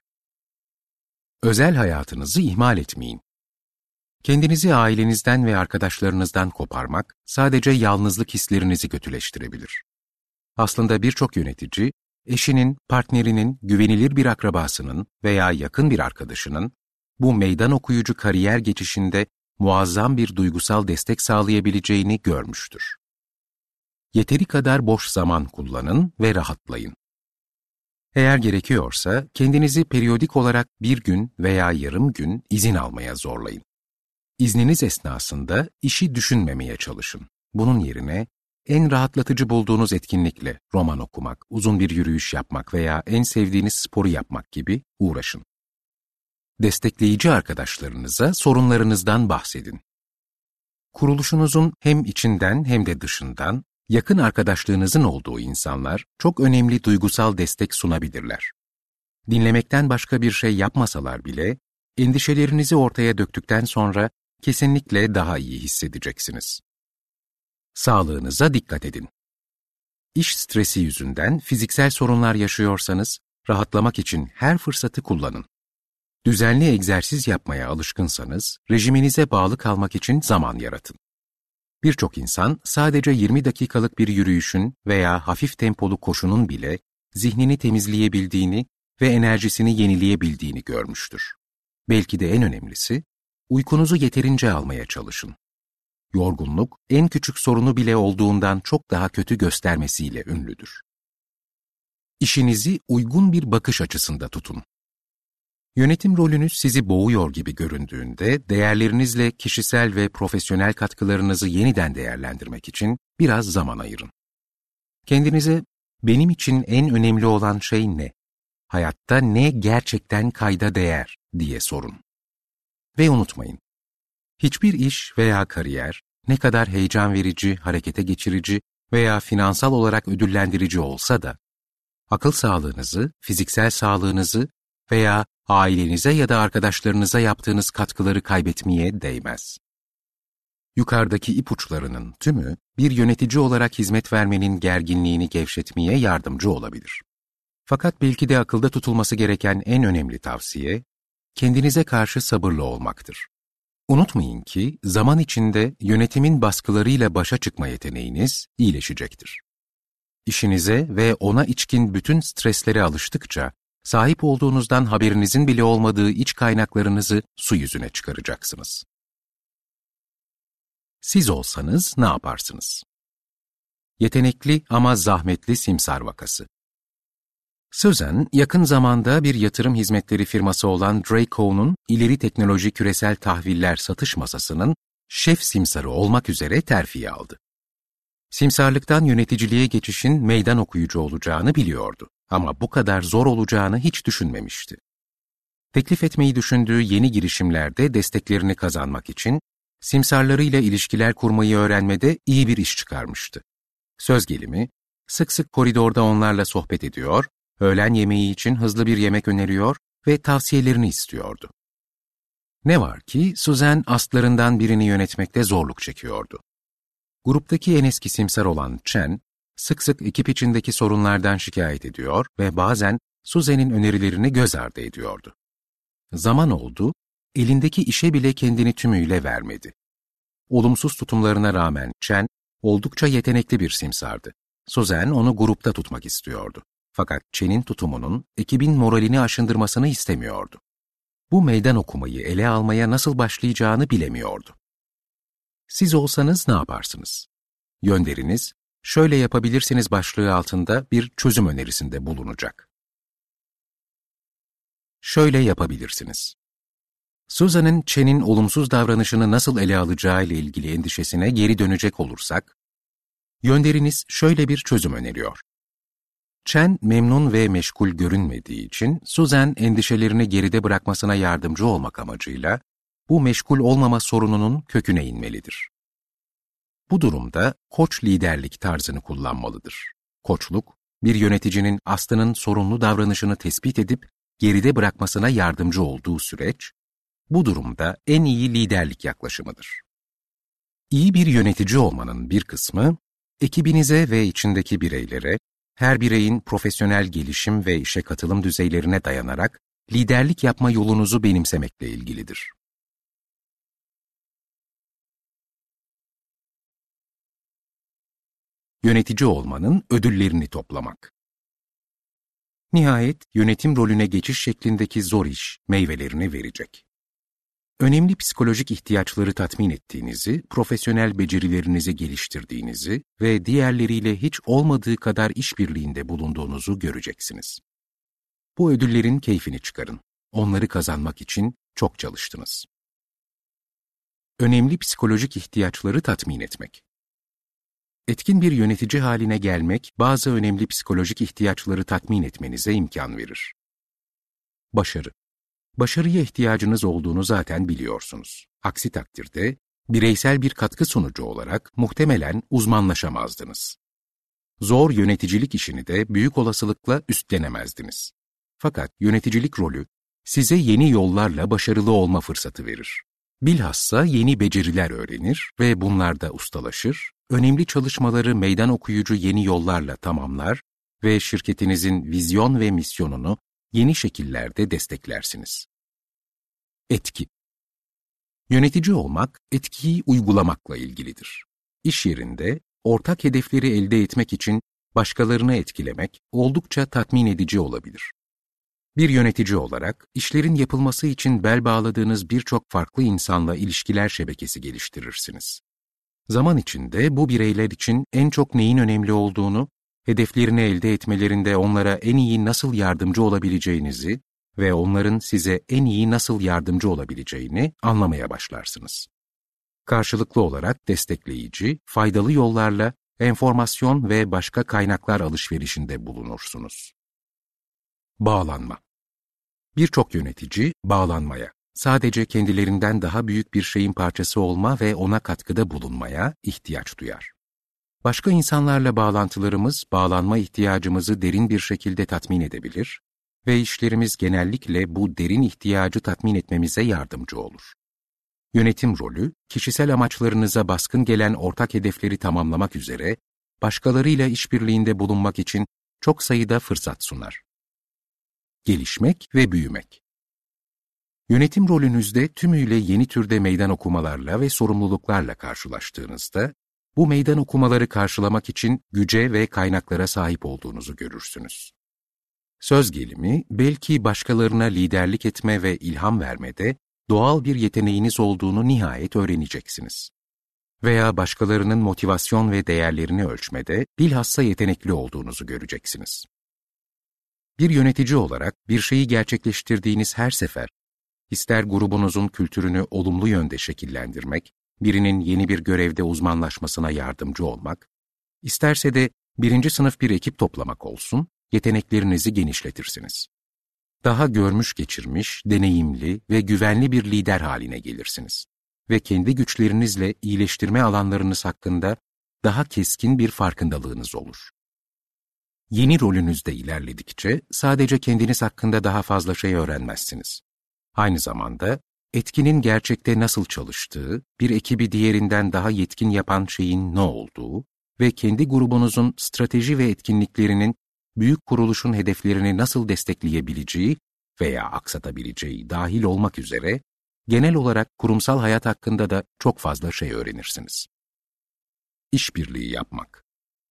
Özel hayatınızı ihmal etmeyin. Kendinizi ailenizden ve arkadaşlarınızdan koparmak, sadece yalnızlık hislerinizi kötüleştirebilir. Aslında birçok yönetici, eşinin, partnerinin, güvenilir bir akrabasının veya yakın bir arkadaşının, bu meydan okuyucu kariyer geçişinde muazzam bir duygusal destek sağlayabileceğini görmüştür. Yeteri kadar boş zaman kullanın ve rahatlayın. Eğer gerekiyorsa, kendinizi periyodik olarak bir gün veya yarım gün izin almaya zorlayın. İzniniz esnasında işi düşünmemeye çalışın. Bunun yerine, en rahatlatıcı bulduğunuz etkinlikle roman okumak, uzun bir yürüyüş yapmak veya en sevdiğiniz sporu yapmak gibi uğraşın. Destekleyici arkadaşlarınıza sorunlarınızdan bahsedin. Kuruluşunuzun hem içinden hem de dışından yakın arkadaşlığınızın olduğu insanlar çok önemli duygusal destek sunabilirler. Dinlemekten başka bir şey yapmasalar bile, endişelerinizi ortaya döktükten sonra kesinlikle daha iyi hissedeceksiniz. Sağlığınıza dikkat edin. İş stresi yüzünden fiziksel sorunlar yaşıyorsanız, rahatlamak için her fırsatı kullanın. Düzenli egzersiz yapmaya alışkınsanız, rejiminize bağlı kalmak için zaman yaratın. Birçok insan sadece yirmi dakikalık bir yürüyüşün veya hafif tempolu koşunun bile zihnini temizleyebildiğini ve enerjisini yenileyebildiğini görmüştür. Belki de en önemlisi, uykunuzu yeterince almaya çalışın. Yorgunluk, en küçük sorunu bile olduğundan çok daha kötü göstermesiyle ünlüdür. İşinizi uygun bir bakış açısında tutun. Yönetim rolünüz sizi boğuyor gibi göründüğünde, değerlerinizle kişisel ve profesyonel katkılarınızı yeniden değerlendirmek için biraz zaman ayırın. Kendinize, benim için en önemli olan şey ne? Hayatta ne gerçekten kayda değer diye sorun. Ve unutmayın, hiçbir iş veya kariyer, ne kadar heyecan verici, harekete geçirici veya finansal olarak ödüllendirici olsa da, akıl sağlığınızı, fiziksel sağlığınızı veya ailenize ya da arkadaşlarınıza yaptığınız katkıları kaybetmeye değmez. Yukarıdaki ipuçlarının tümü, bir yönetici olarak hizmet vermenin gerginliğini gevşetmeye yardımcı olabilir. Fakat belki de akılda tutulması gereken en önemli tavsiye, kendinize karşı sabırlı olmaktır. Unutmayın ki, zaman içinde yönetimin baskılarıyla başa çıkma yeteneğiniz iyileşecektir. İşinize ve ona içkin bütün streslere alıştıkça, sahip olduğunuzdan haberinizin bile olmadığı iç kaynaklarınızı su yüzüne çıkaracaksınız. Siz olsanız ne yaparsınız? Yetenekli ama zahmetli simsar vakası. Susan, yakın zamanda bir yatırım hizmetleri firması olan Drayco'nun ileri teknoloji küresel tahviller satış masasının şef simsarı olmak üzere terfi aldı. Simsarlıktan yöneticiliğe geçişin meydan okuyucu olacağını biliyordu ama bu kadar zor olacağını hiç düşünmemişti. Teklif etmeyi düşündüğü yeni girişimlerde desteklerini kazanmak için simsarlarıyla ilişkiler kurmayı öğrenmede iyi bir iş çıkarmıştı. Söz gelimi, sık sık koridorda onlarla sohbet ediyor, öğlen yemeği için hızlı bir yemek öneriyor ve tavsiyelerini istiyordu. Ne var ki Susan astlarından birini yönetmekte zorluk çekiyordu. Gruptaki en eski simsar olan Chen, sık sık ekip içindeki sorunlardan şikayet ediyor ve bazen Susan'ın önerilerini göz ardı ediyordu. Zaman oldu, elindeki işe bile kendini tümüyle vermedi. Olumsuz tutumlarına rağmen Chen, oldukça yetenekli bir simsardı. Susan onu grupta tutmak istiyordu. Fakat Chen'in tutumunun ekibin moralini aşındırmasını istemiyordu. Bu meydan okumayı ele almaya nasıl başlayacağını bilemiyordu. Siz olsanız ne yaparsınız? Yönderiniz, şöyle yapabilirsiniz başlığı altında bir çözüm önerisinde bulunacak. Şöyle yapabilirsiniz. Susan'ın Chen'in olumsuz davranışını nasıl ele alacağı ile ilgili endişesine geri dönecek olursak, yönderiniz şöyle bir çözüm öneriyor. Chen memnun ve meşgul görünmediği için Susan endişelerini geride bırakmasına yardımcı olmak amacıyla bu meşgul olmama sorununun köküne inmelidir. Bu durumda koç liderlik tarzını kullanmalıdır. Koçluk, bir yöneticinin Aslı'nın sorunlu davranışını tespit edip geride bırakmasına yardımcı olduğu süreç, bu durumda en iyi liderlik yaklaşımıdır. İyi bir yönetici olmanın bir kısmı, ekibinize ve içindeki bireylere, her bireyin profesyonel gelişim ve işe katılım düzeylerine dayanarak liderlik yapma yolunuzu benimsemekle ilgilidir. Yönetici olmanın ödüllerini toplamak. Nihayet yönetim rolüne geçiş şeklindeki zor iş meyvelerini verecek. Önemli psikolojik ihtiyaçları tatmin ettiğinizi, profesyonel becerilerinizi geliştirdiğinizi ve diğerleriyle hiç olmadığı kadar işbirliğinde bulunduğunuzu göreceksiniz. Bu ödüllerin keyfini çıkarın. Onları kazanmak için çok çalıştınız. Önemli psikolojik ihtiyaçları tatmin etmek. Etkin bir yönetici haline gelmek, bazı önemli psikolojik ihtiyaçları tatmin etmenize imkan verir. Başarı. Başarıya ihtiyacınız olduğunu zaten biliyorsunuz. Aksi takdirde, bireysel bir katkı sunucu olarak muhtemelen uzmanlaşamazdınız. Zor yöneticilik işini de büyük olasılıkla üstlenemezdiniz. Fakat yöneticilik rolü, size yeni yollarla başarılı olma fırsatı verir. Bilhassa yeni beceriler öğrenir ve bunlarda ustalaşır, önemli çalışmaları meydan okuyucu yeni yollarla tamamlar ve şirketinizin vizyon ve misyonunu yeni şekillerde desteklersiniz. Etki. Yönetici olmak, etkiyi uygulamakla ilgilidir. İş yerinde, ortak hedefleri elde etmek için başkalarını etkilemek oldukça tatmin edici olabilir. Bir yönetici olarak, işlerin yapılması için bel bağladığınız birçok farklı insanla ilişkiler şebekesi geliştirirsiniz. Zaman içinde bu bireyler için en çok neyin önemli olduğunu, hedeflerini elde etmelerinde onlara en iyi nasıl yardımcı olabileceğinizi ve onların size en iyi nasıl yardımcı olabileceğini anlamaya başlarsınız. Karşılıklı olarak destekleyici, faydalı yollarla enformasyon ve başka kaynaklar alışverişinde bulunursunuz. Bağlanma. Birçok yönetici bağlanmaya, sadece kendilerinden daha büyük bir şeyin parçası olma ve ona katkıda bulunmaya ihtiyaç duyar. Başka insanlarla bağlantılarımız, bağlanma ihtiyacımızı derin bir şekilde tatmin edebilir ve işlerimiz genellikle bu derin ihtiyacı tatmin etmemize yardımcı olur. Yönetim rolü, kişisel amaçlarınıza baskın gelen ortak hedefleri tamamlamak üzere, başkalarıyla işbirliğinde bulunmak için çok sayıda fırsat sunar. Gelişmek ve büyümek. Yönetim rolünüzde tümüyle yeni türde meydan okumalarla ve sorumluluklarla karşılaştığınızda, bu meydan okumaları karşılamak için güce ve kaynaklara sahip olduğunuzu görürsünüz. Söz gelimi, belki başkalarına liderlik etme ve ilham vermede doğal bir yeteneğiniz olduğunu nihayet öğreneceksiniz. Veya başkalarının motivasyon ve değerlerini ölçmede bilhassa yetenekli olduğunuzu göreceksiniz. Bir yönetici olarak bir şeyi gerçekleştirdiğiniz her sefer, ister grubunuzun kültürünü olumlu yönde şekillendirmek, birinin yeni bir görevde uzmanlaşmasına yardımcı olmak, isterse de birinci sınıf bir ekip toplamak olsun, yeteneklerinizi genişletirsiniz. Daha görmüş geçirmiş, deneyimli ve güvenli bir lider haline gelirsiniz ve kendi güçlerinizle iyileştirme alanlarınız hakkında daha keskin bir farkındalığınız olur. Yeni rolünüzde ilerledikçe sadece kendiniz hakkında daha fazla şey öğrenmezsiniz. Aynı zamanda etkinin gerçekte nasıl çalıştığı, bir ekibi diğerinden daha yetkin yapan şeyin ne olduğu ve kendi grubunuzun strateji ve etkinliklerinin büyük kuruluşun hedeflerini nasıl destekleyebileceği veya aksatabileceği dahil olmak üzere, genel olarak kurumsal hayat hakkında da çok fazla şey öğrenirsiniz. İşbirliği yapmak.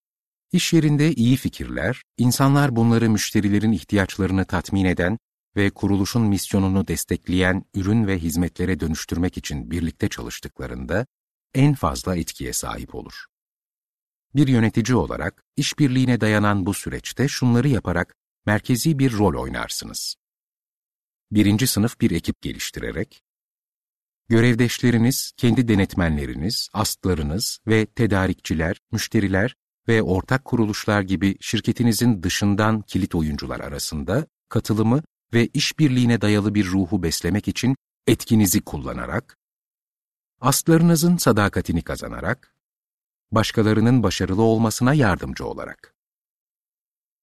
İş yerinde iyi fikirler, insanlar bunları müşterilerin ihtiyaçlarını tatmin eden ve kuruluşun misyonunu destekleyen ürün ve hizmetlere dönüştürmek için birlikte çalıştıklarında en fazla etkiye sahip olur. Bir yönetici olarak işbirliğine dayanan bu süreçte şunları yaparak merkezi bir rol oynarsınız. Birinci sınıf bir ekip geliştirerek, görevdeşleriniz, kendi denetmenleriniz, astlarınız ve tedarikçiler, müşteriler ve ortak kuruluşlar gibi şirketinizin dışından kilit oyuncular arasında katılımı ve işbirliğine dayalı bir ruhu beslemek için etkinizi kullanarak, astlarınızın sadakatini kazanarak, başkalarının başarılı olmasına yardımcı olarak.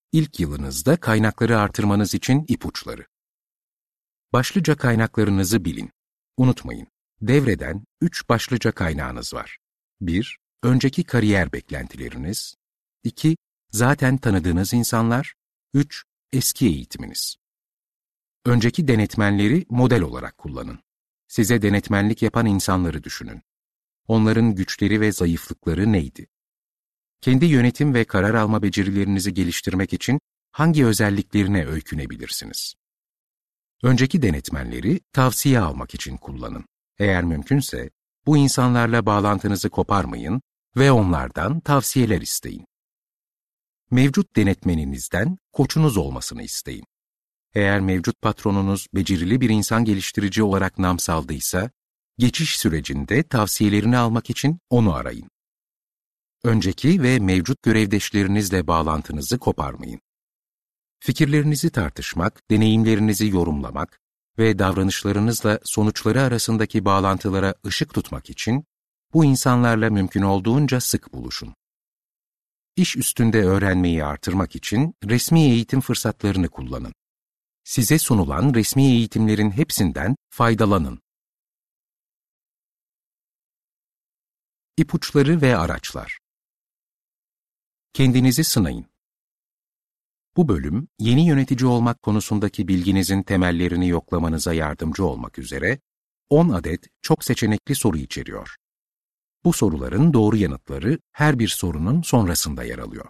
İlk yılınızda kaynakları artırmanız için ipuçları. Başlıca kaynaklarınızı bilin. Unutmayın, devreden üç başlıca kaynağınız var. bir. Önceki kariyer beklentileriniz. iki. Zaten tanıdığınız insanlar. üç. Eski eğitiminiz. Önceki denetmenleri model olarak kullanın. Size denetmenlik yapan insanları düşünün. Onların güçleri ve zayıflıkları neydi? Kendi yönetim ve karar alma becerilerinizi geliştirmek için hangi özelliklerine öykünebilirsiniz? Önceki denetmenleri tavsiye almak için kullanın. Eğer mümkünse bu insanlarla bağlantınızı koparmayın ve onlardan tavsiyeler isteyin. Mevcut denetmeninizden koçunuz olmasını isteyin. Eğer mevcut patronunuz becerili bir insan geliştirici olarak nam saldıysa, geçiş sürecinde tavsiyelerini almak için onu arayın. Önceki ve mevcut görevdeşlerinizle bağlantınızı koparmayın. Fikirlerinizi tartışmak, deneyimlerinizi yorumlamak ve davranışlarınızla sonuçları arasındaki bağlantılara ışık tutmak için bu insanlarla mümkün olduğunca sık buluşun. İş üstünde öğrenmeyi artırmak için resmi eğitim fırsatlarını kullanın. Size sunulan resmi eğitimlerin hepsinden faydalanın. İpuçları ve araçlar. Kendinizi sınayın. Bu bölüm, yeni yönetici olmak konusundaki bilginizin temellerini yoklamanıza yardımcı olmak üzere on adet çok seçenekli soru içeriyor. Bu soruların doğru yanıtları her bir sorunun sonrasında yer alıyor.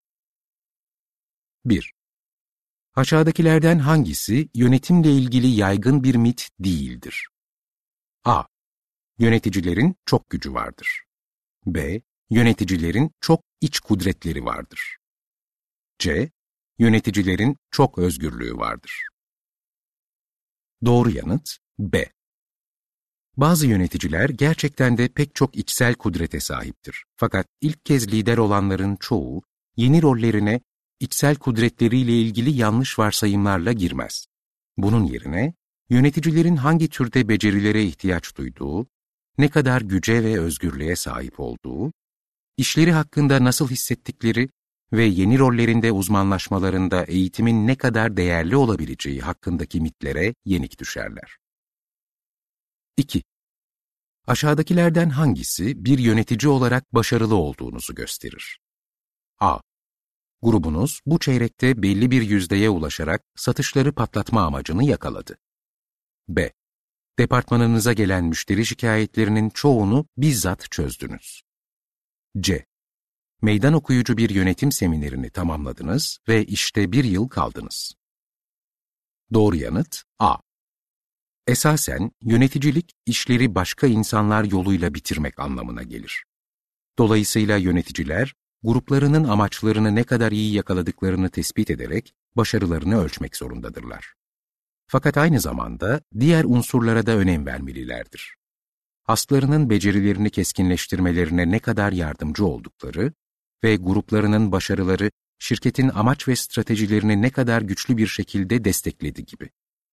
bir. Aşağıdakilerden hangisi yönetimle ilgili yaygın bir mit değildir? A. Yöneticilerin çok gücü vardır. B. Yöneticilerin çok iç kudretleri vardır. C. Yöneticilerin çok özgürlüğü vardır. Doğru yanıt B. Bazı yöneticiler gerçekten de pek çok içsel kudrete sahiptir. Fakat ilk kez lider olanların çoğu yeni rollerine içsel kudretleriyle ilgili yanlış varsayımlarla girmez. Bunun yerine yöneticilerin hangi türde becerilere ihtiyaç duyduğu, ne kadar güce ve özgürlüğe sahip olduğu, işleri hakkında nasıl hissettikleri ve yeni rollerinde uzmanlaşmalarında eğitimin ne kadar değerli olabileceği hakkındaki mitlere yenik düşerler. iki. Aşağıdakilerden hangisi bir yönetici olarak başarılı olduğunuzu gösterir? A. Grubunuz bu çeyrekte belli bir yüzdeye ulaşarak satışları patlatma amacını yakaladı. B. Departmanınıza gelen müşteri şikayetlerinin çoğunu bizzat çözdünüz. C. Meydan okuyucu bir yönetim seminerini tamamladınız ve işte bir yıl kaldınız. Doğru yanıt A. Esasen yöneticilik işleri başka insanlar yoluyla bitirmek anlamına gelir. Dolayısıyla yöneticiler, gruplarının amaçlarını ne kadar iyi yakaladıklarını tespit ederek başarılarını ölçmek zorundadırlar. Fakat aynı zamanda diğer unsurlara da önem vermelilerdir. Hastlarının becerilerini keskinleştirmelerine ne kadar yardımcı oldukları ve gruplarının başarıları şirketin amaç ve stratejilerini ne kadar güçlü bir şekilde destekledi gibi.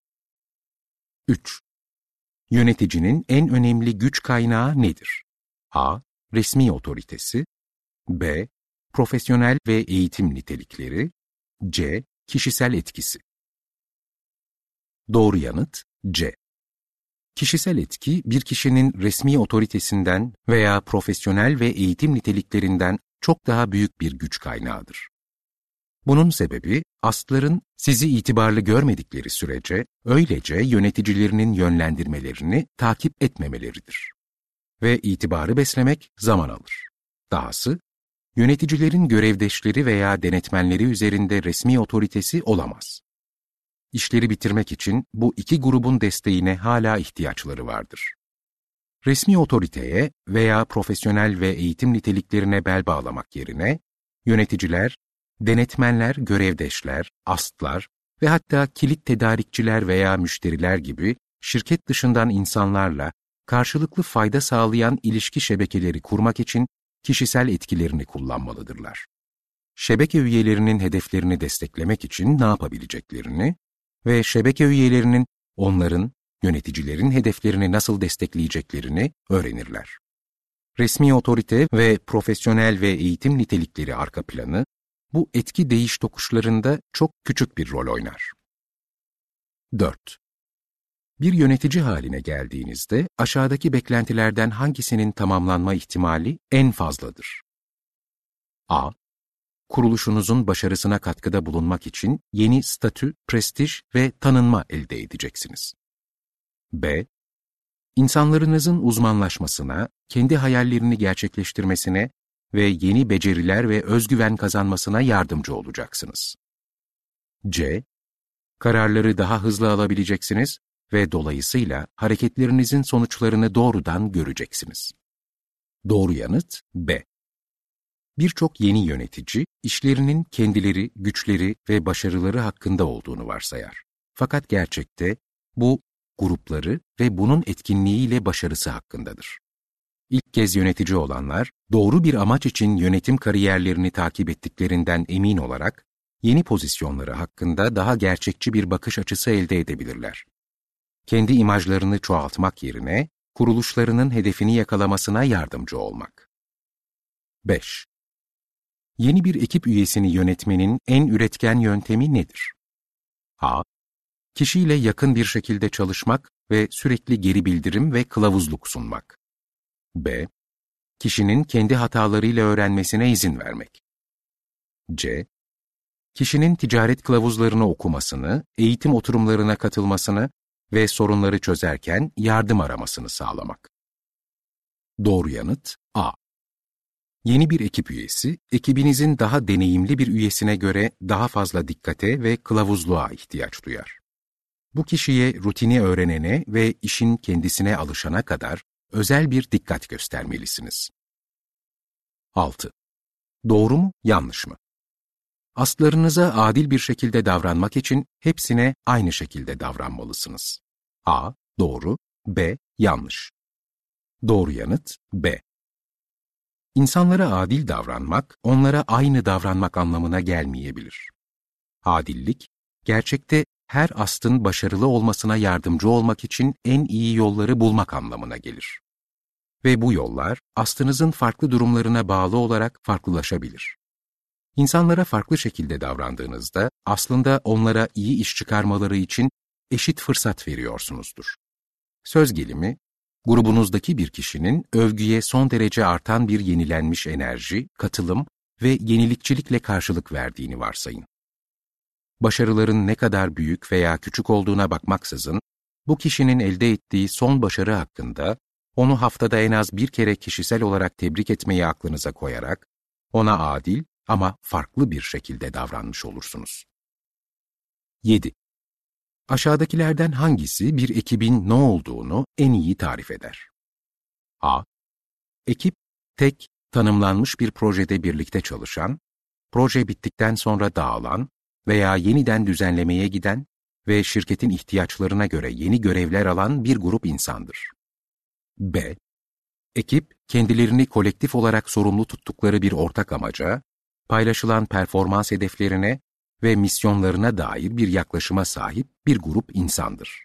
üç. Yöneticinin en önemli güç kaynağı nedir? A. Resmi otoritesi. B. Profesyonel ve eğitim nitelikleri. C. Kişisel etkisi. Doğru yanıt C. Kişisel etki, bir kişinin resmi otoritesinden veya profesyonel ve eğitim niteliklerinden çok daha büyük bir güç kaynağıdır. Bunun sebebi, astların sizi itibarlı görmedikleri sürece, öylece yöneticilerinin yönlendirmelerini takip etmemeleridir. Ve itibarı beslemek zaman alır. Dahası, yöneticilerin görevdeşleri veya denetmenleri üzerinde resmi otoritesi olamaz. İşleri bitirmek için bu iki grubun desteğine hala ihtiyaçları vardır. Resmi otoriteye veya profesyonel ve eğitim niteliklerine bel bağlamak yerine, yöneticiler, denetmenler, görevdeşler, astlar ve hatta kilit tedarikçiler veya müşteriler gibi şirket dışından insanlarla karşılıklı fayda sağlayan ilişki şebekeleri kurmak için kişisel etkilerini kullanmalıdırlar. Şebeke üyelerinin hedeflerini desteklemek için ne yapabileceklerini ve şebeke üyelerinin onların, yöneticilerin hedeflerini nasıl destekleyeceklerini öğrenirler. Resmi otorite ve profesyonel ve eğitim nitelikleri arka planı, bu etki değiş tokuşlarında çok küçük bir rol oynar. dört. Bir yönetici haline geldiğinizde aşağıdaki beklentilerden hangisinin tamamlanma ihtimali en fazladır? A. Kuruluşunuzun başarısına katkıda bulunmak için yeni statü, prestij ve tanınma elde edeceksiniz. B. İnsanlarınızın uzmanlaşmasına, kendi hayallerini gerçekleştirmesine ve yeni beceriler ve özgüven kazanmasına yardımcı olacaksınız. C. Kararları daha hızlı alabileceksiniz ve dolayısıyla hareketlerinizin sonuçlarını doğrudan göreceksiniz. Doğru yanıt B. Birçok yeni yönetici, işlerinin kendileri, güçleri ve başarıları hakkında olduğunu varsayar. Fakat gerçekte bu, grupları ve bunun etkinliğiyle başarısı hakkındadır. İlk kez yönetici olanlar, doğru bir amaç için yönetim kariyerlerini takip ettiklerinden emin olarak, yeni pozisyonları hakkında daha gerçekçi bir bakış açısı elde edebilirler. Kendi imajlarını çoğaltmak yerine, kuruluşlarının hedefini yakalamasına yardımcı olmak. beş. Yeni bir ekip üyesini yönetmenin en üretken yöntemi nedir? A. Kişiyle yakın bir şekilde çalışmak ve sürekli geri bildirim ve kılavuzluk sunmak. B. Kişinin kendi hatalarıyla öğrenmesine izin vermek. C. Kişinin ticaret kılavuzlarını okumasını, eğitim oturumlarına katılmasını ve sorunları çözerken yardım aramasını sağlamak. Doğru yanıt A. Yeni bir ekip üyesi, ekibinizin daha deneyimli bir üyesine göre daha fazla dikkate ve kılavuzluğa ihtiyaç duyar. Bu kişiye rutini öğrenene ve işin kendisine alışana kadar özel bir dikkat göstermelisiniz. altı. Doğru mu, yanlış mı? Aslarınıza adil bir şekilde davranmak için hepsine aynı şekilde davranmalısınız. A. Doğru, B. Yanlış. Doğru yanıt B. İnsanlara adil davranmak, onlara aynı davranmak anlamına gelmeyebilir. Adillik, gerçekte her astın başarılı olmasına yardımcı olmak için en iyi yolları bulmak anlamına gelir. Ve bu yollar, astınızın farklı durumlarına bağlı olarak farklılaşabilir. İnsanlara farklı şekilde davrandığınızda, aslında onlara iyi iş çıkarmaları için eşit fırsat veriyorsunuzdur. Söz gelimi, grubunuzdaki bir kişinin övgüye son derece artan bir yenilenmiş enerji, katılım ve yenilikçilikle karşılık verdiğini varsayın. Başarıların ne kadar büyük veya küçük olduğuna bakmaksızın, bu kişinin elde ettiği son başarı hakkında, onu haftada en az bir kere kişisel olarak tebrik etmeyi aklınıza koyarak, ona adil ama farklı bir şekilde davranmış olursunuz. yedi. Aşağıdakilerden hangisi bir ekibin ne olduğunu en iyi tarif eder? A. Ekip, tek, tanımlanmış bir projede birlikte çalışan, proje bittikten sonra dağılan veya yeniden düzenlemeye giden ve şirketin ihtiyaçlarına göre yeni görevler alan bir grup insandır. B. Ekip, kendilerini kolektif olarak sorumlu tuttukları bir ortak amaca, paylaşılan performans hedeflerine ve misyonlarına dair bir yaklaşıma sahip bir grup insandır.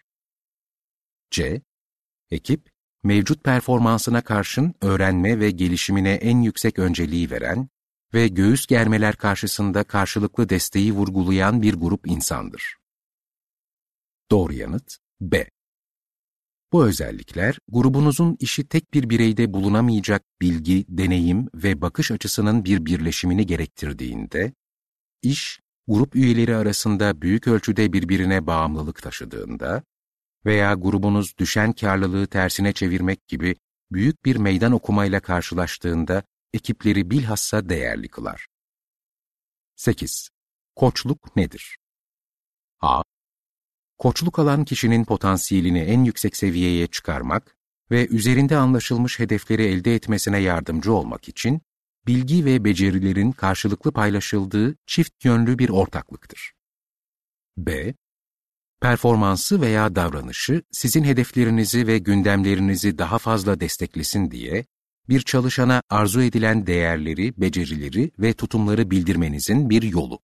C. Ekip, mevcut performansına karşın öğrenme ve gelişimine en yüksek önceliği veren ve göğüs germeler karşısında karşılıklı desteği vurgulayan bir grup insandır. Doğru yanıt B. Bu özellikler, grubunuzun işi tek bir bireyde bulunamayacak bilgi, deneyim ve bakış açısının bir birleşimini gerektirdiğinde, iş, grup üyeleri arasında büyük ölçüde birbirine bağımlılık taşıdığında veya grubunuz düşen karlılığı tersine çevirmek gibi büyük bir meydan okumayla karşılaştığında ekipleri bilhassa değerli kılar. sekiz. Koçluk nedir? A. Koçluk alan kişinin potansiyelini en yüksek seviyeye çıkarmak ve üzerinde anlaşılmış hedefleri elde etmesine yardımcı olmak için bilgi ve becerilerin karşılıklı paylaşıldığı çift yönlü bir ortaklıktır. B. Performansı veya davranışı sizin hedeflerinizi ve gündemlerinizi daha fazla desteklesin diye bir çalışana arzu edilen değerleri, becerileri ve tutumları bildirmenizin bir yolu.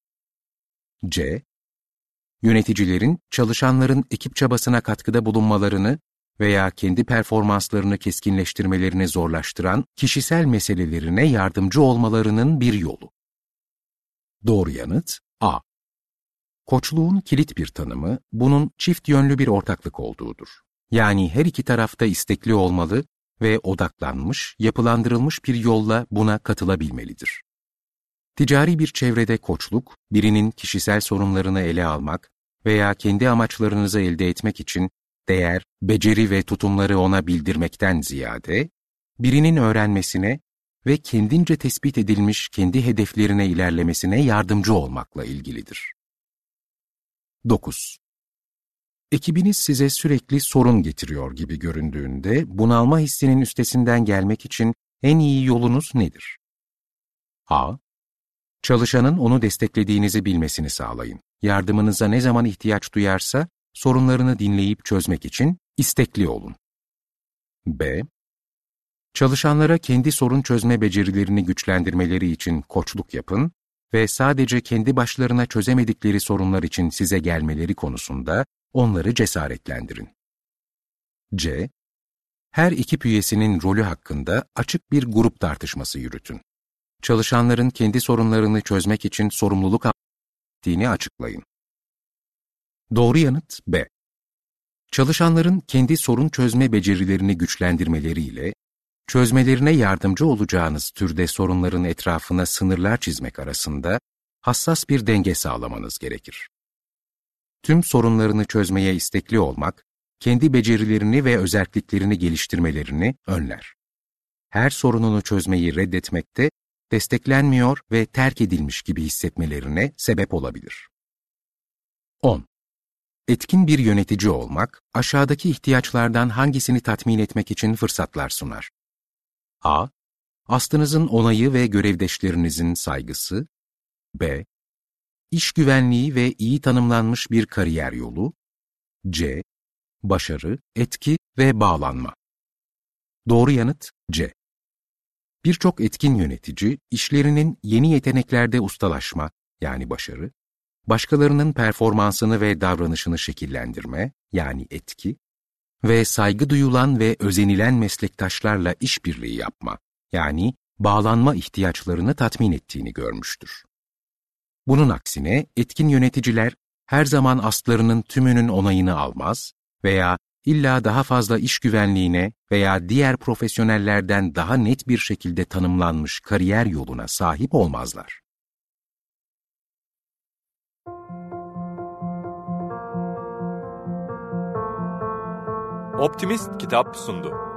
C. Yöneticilerin çalışanların ekip çabasına katkıda bulunmalarını veya kendi performanslarını keskinleştirmelerini zorlaştıran kişisel meselelerine yardımcı olmalarının bir yolu. Doğru yanıt A. Koçluğun kilit bir tanımı, bunun çift yönlü bir ortaklık olduğudur. Yani her iki tarafta istekli olmalı ve odaklanmış, yapılandırılmış bir yolla buna katılabilmelidir. Ticari bir çevrede koçluk, birinin kişisel sorunlarını ele almak veya kendi amaçlarınızı elde etmek için değer, beceri ve tutumları ona bildirmekten ziyade, birinin öğrenmesine ve kendince tespit edilmiş kendi hedeflerine ilerlemesine yardımcı olmakla ilgilidir. dokuz. Ekibiniz size sürekli sorun getiriyor gibi göründüğünde, bunalma hissinin üstesinden gelmek için en iyi yolunuz nedir? A. Çalışanın onu desteklediğinizi bilmesini sağlayın. Yardımınıza ne zaman ihtiyaç duyarsa, sorunlarını dinleyip çözmek için istekli olun. B. Çalışanlara kendi sorun çözme becerilerini güçlendirmeleri için koçluk yapın ve sadece kendi başlarına çözemedikleri sorunlar için size gelmeleri konusunda onları cesaretlendirin. C. Her ekip üyesinin rolü hakkında açık bir grup tartışması yürütün. Çalışanların kendi sorunlarını çözmek için sorumluluk aldığı açıklayın. Doğru yanıt B. Çalışanların kendi sorun çözme becerilerini güçlendirmeleriyle, çözmelerine yardımcı olacağınız türde sorunların etrafına sınırlar çizmek arasında hassas bir denge sağlamanız gerekir. Tüm sorunlarını çözmeye istekli olmak, kendi becerilerini ve özelliklerini geliştirmelerini önler. Her sorununu çözmeyi reddetmekte, desteklenmiyor ve terk edilmiş gibi hissetmelerine sebep olabilir. on. Etkin bir yönetici olmak, aşağıdaki ihtiyaçlardan hangisini tatmin etmek için fırsatlar sunar? A. Astınızın onayı ve görevdeşlerinizin saygısı. B. İş güvenliği ve iyi tanımlanmış bir kariyer yolu. C. Başarı, etki ve bağlanma. Doğru yanıt C. Birçok etkin yönetici, işlerinin yeni yeteneklerde ustalaşma, yani başarı, başkalarının performansını ve davranışını şekillendirme, yani etki, ve saygı duyulan ve özenilen meslektaşlarla işbirliği yapma, yani bağlanma ihtiyaçlarını tatmin ettiğini görmüştür. Bunun aksine etkin yöneticiler her zaman astlarının tümünün onayını almaz veya illa daha fazla iş güvenliğine veya diğer profesyonellerden daha net bir şekilde tanımlanmış kariyer yoluna sahip olmazlar. Optimist Kitap sundu.